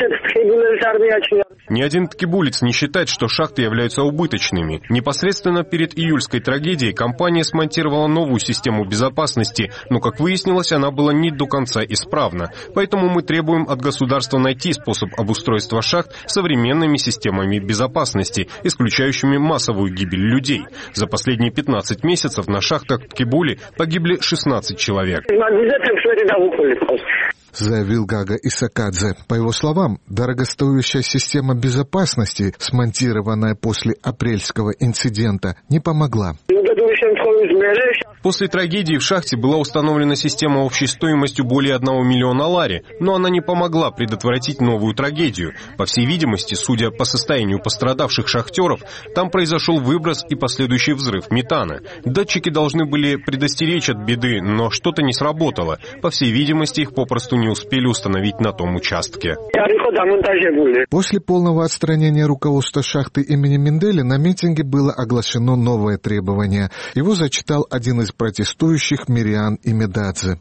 Ни один ткибулец не считает, что шахты являются убыточными. Непосредственно перед июльской трагедией компания смонтировала новую систему безопасности, но, как выяснилось, она была не до конца исправна. Поэтому мы требуем от государства найти способ обустройства шахт современными системами безопасности, исключающими массовую гибель людей. За последние пятнадцать месяцев на шахтах Ткибули погибли шестнадцать человек. Заявил Гага Исакадзе. По его словам, дорогостоящая система безопасности, смонтированная после апрельского инцидента, не помогла. После трагедии в шахте была установлена система общей стоимостью более одного миллиона лари, но она не помогла предотвратить новую трагедию. По всей видимости, судя по состоянию пострадавших шахтеров, там произошел выброс и последующий взрыв метана. Датчики должны были предостеречь от беды, но что-то не сработало. По всей видимости, их попросту не успели установить на том участке. После полного отстранения руководства шахты имени Менделя на митинге было оглашено новое требование. Его зачитал один из протестующих Мириан Имедадзе.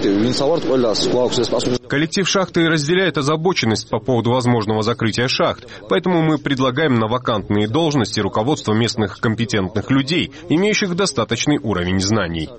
Коллектив шахты разделяет озабоченность по поводу возможного закрытия шахт, поэтому мы предлагаем на вакантные должности руководства местных компетентных людей, имеющих достаточный уровень знаний.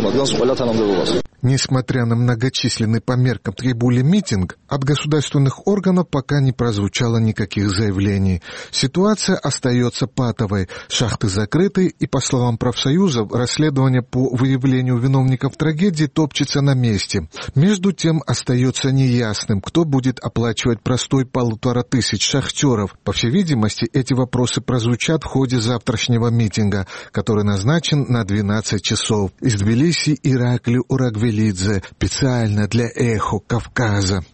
Несмотря на многочисленный по меркам Трибули митинг, от государственных органов пока не прозвучало никаких заявлений. Ситуация остается патовой. Шахты закрыты, и, по словам профсоюзов, расследование по выявлению виновников трагедии топчется на месте. Между тем, остается неясным, кто будет оплачивать простой полутора тысяч шахтеров. По всей видимости, эти вопросы прозвучат в ходе завтрашнего митинга, который назначен на двенадцать часов. Из Тбилиси Ираклий Урагвелидзе, специально для «Эхо Кавказа».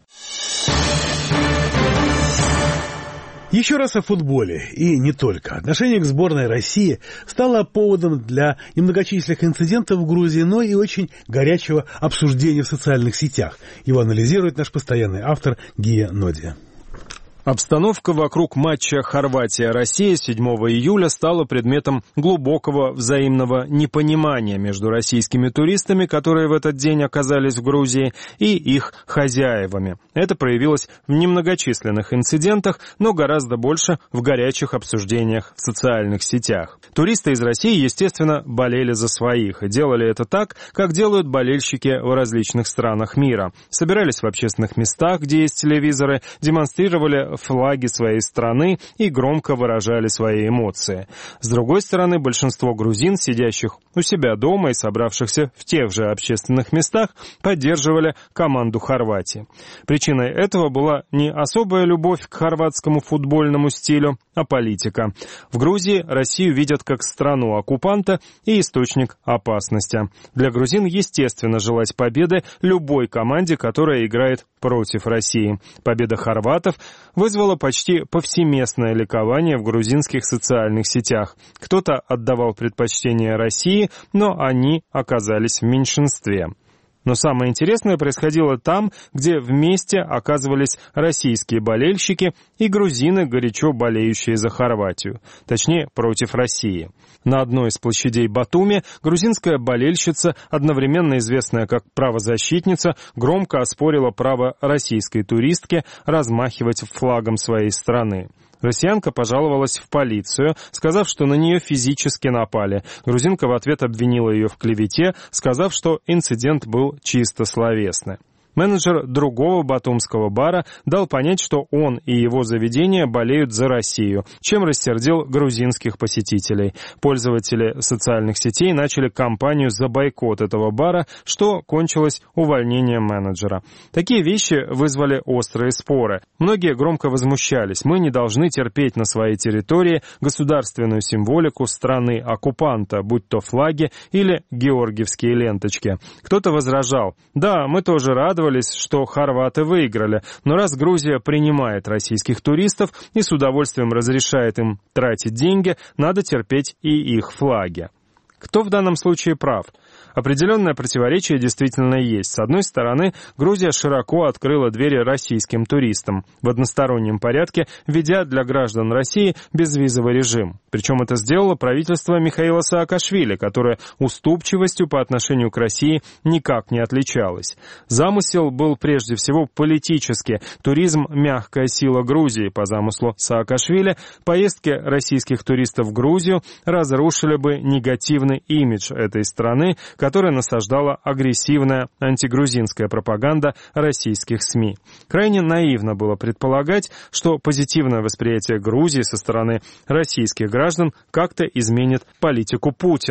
Еще раз о футболе, и не только. Отношение к сборной России стало поводом для немногочисленных инцидентов в Грузии, но и очень горячего обсуждения в социальных сетях. Его анализирует наш постоянный автор Гия Ноди. Обстановка вокруг матча Хорватия-Россия седьмого июля стала предметом глубокого взаимного непонимания между российскими туристами, которые в этот день оказались в Грузии, и их хозяевами. Это проявилось в немногочисленных инцидентах, но гораздо больше в горячих обсуждениях в социальных сетях. Туристы из России, естественно, болели за своих, и делали это так, как делают болельщики в различных странах мира. Собирались в общественных местах, где есть телевизоры, демонстрировали флаги своей страны и громко выражали свои эмоции. С другой стороны, большинство грузин, сидящих у себя дома и собравшихся в тех же общественных местах, поддерживали команду Хорватии. Причиной этого была не особая любовь к хорватскому футбольному стилю, а политика. В Грузии Россию видят как страну оккупанта и источник опасности. Для грузин естественно желать победы любой команде, которая играет против России. Победа хорватов вызвала почти повсеместное ликование в грузинских социальных сетях. Кто-то отдавал предпочтение России, но они оказались в меньшинстве. Но самое интересное происходило там, где вместе оказывались российские болельщики и грузины, горячо болеющие за Хорватию, точнее, против России. На одной из площадей Батуми грузинская болельщица, одновременно известная как правозащитница, громко оспорила право российской туристки размахивать флагом своей страны. Россиянка пожаловалась в полицию, сказав, что на нее физически напали. Грузинка в ответ обвинила ее в клевете, сказав, что инцидент был чисто словесный. Менеджер другого батумского бара дал понять, что он и его заведение болеют за Россию, чем рассердил грузинских посетителей. Пользователи социальных сетей начали кампанию за бойкот этого бара, что кончилось увольнением менеджера. Такие вещи вызвали острые споры. Многие громко возмущались. Мы не должны терпеть на своей территории государственную символику страны-оккупанта, будь то флаги или георгиевские ленточки. Кто-то возражал. Да, мы тоже радовались, что хорваты выиграли, но раз Грузия принимает российских туристов и с удовольствием разрешает им тратить деньги, надо терпеть и их флаги. Кто в данном случае прав? Определенное противоречие действительно есть. С одной стороны, Грузия широко открыла двери российским туристам, в одностороннем порядке введя для граждан России безвизовый режим. Причем это сделало правительство Михаила Саакашвили, которое уступчивостью по отношению к России никак не отличалось. Замысел был прежде всего политический. Туризм – мягкая сила Грузии. По замыслу Саакашвили, поездки российских туристов в Грузию разрушили бы негативный имидж этой страны, которой насаждала агрессивная антигрузинская пропаганда российских СМИ. Крайне наивно было предполагать, что позитивное восприятие Грузии со стороны российских граждан как-то изменит политику Путина.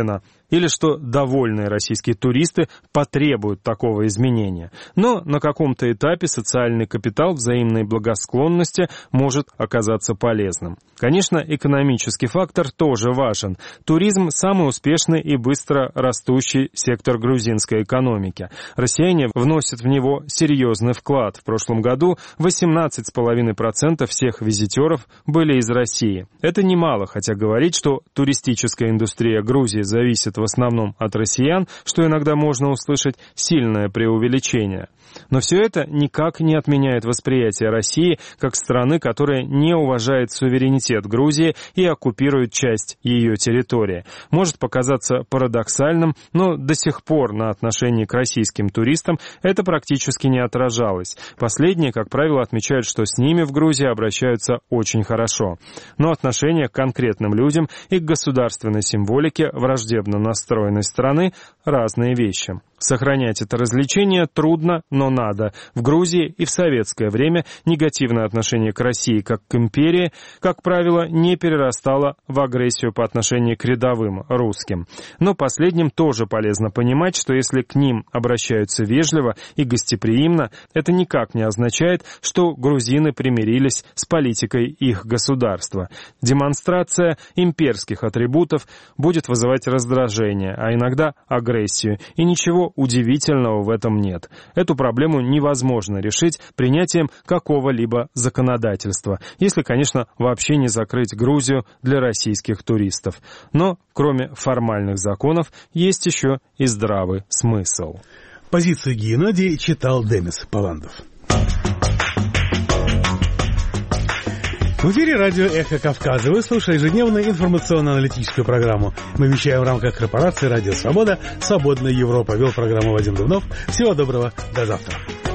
или что довольные российские туристы потребуют такого изменения. Но на каком-то этапе социальный капитал взаимной благосклонности может оказаться полезным. Конечно, экономический фактор тоже важен. Туризм – самый успешный и быстро растущий сектор грузинской экономики. Россияне вносят в него серьезный вклад. В прошлом году восемнадцать целых пять десятых процента всех визитеров были из России. Это немало, хотя говорить, что туристическая индустрия Грузии зависит в основном от россиян, что иногда можно услышать, сильное преувеличение. Но все это никак не отменяет восприятие России как страны, которая не уважает суверенитет Грузии и оккупирует часть ее территории. Может показаться парадоксальным, но до сих пор на отношении к российским туристам это практически не отражалось. Последние, как правило, отмечают, что с ними в Грузии обращаются очень хорошо. Но отношение к конкретным людям и к государственной символике враждебно настроенной страны – разные вещи. Сохранять это развлечение трудно, но надо. В Грузии и в советское время негативное отношение к России как к империи, как правило, не перерастало в агрессию по отношению к рядовым русским. Но последним тоже полезно понимать, что если к ним обращаются вежливо и гостеприимно, это никак не означает, что грузины примирились с политикой их государства. Демонстрация имперских атрибутов будет вызывать раздражение, а иногда агрессию, и ничего удивительного в этом нет. Эту проблему невозможно решить принятием какого-либо законодательства, если, конечно, вообще не закрыть Грузию для российских туристов. Но, кроме формальных законов, есть еще и здравый смысл. Позиции Геннадия читал Демис Павандов. В эфире радио «Эхо Кавказа». Вы слушаете ежедневную информационно-аналитическую программу. Мы вещаем в рамках корпорации «Радио Свобода». «Свободная Европа». Вел программу Вадим Дубнов. Всего доброго. До завтра.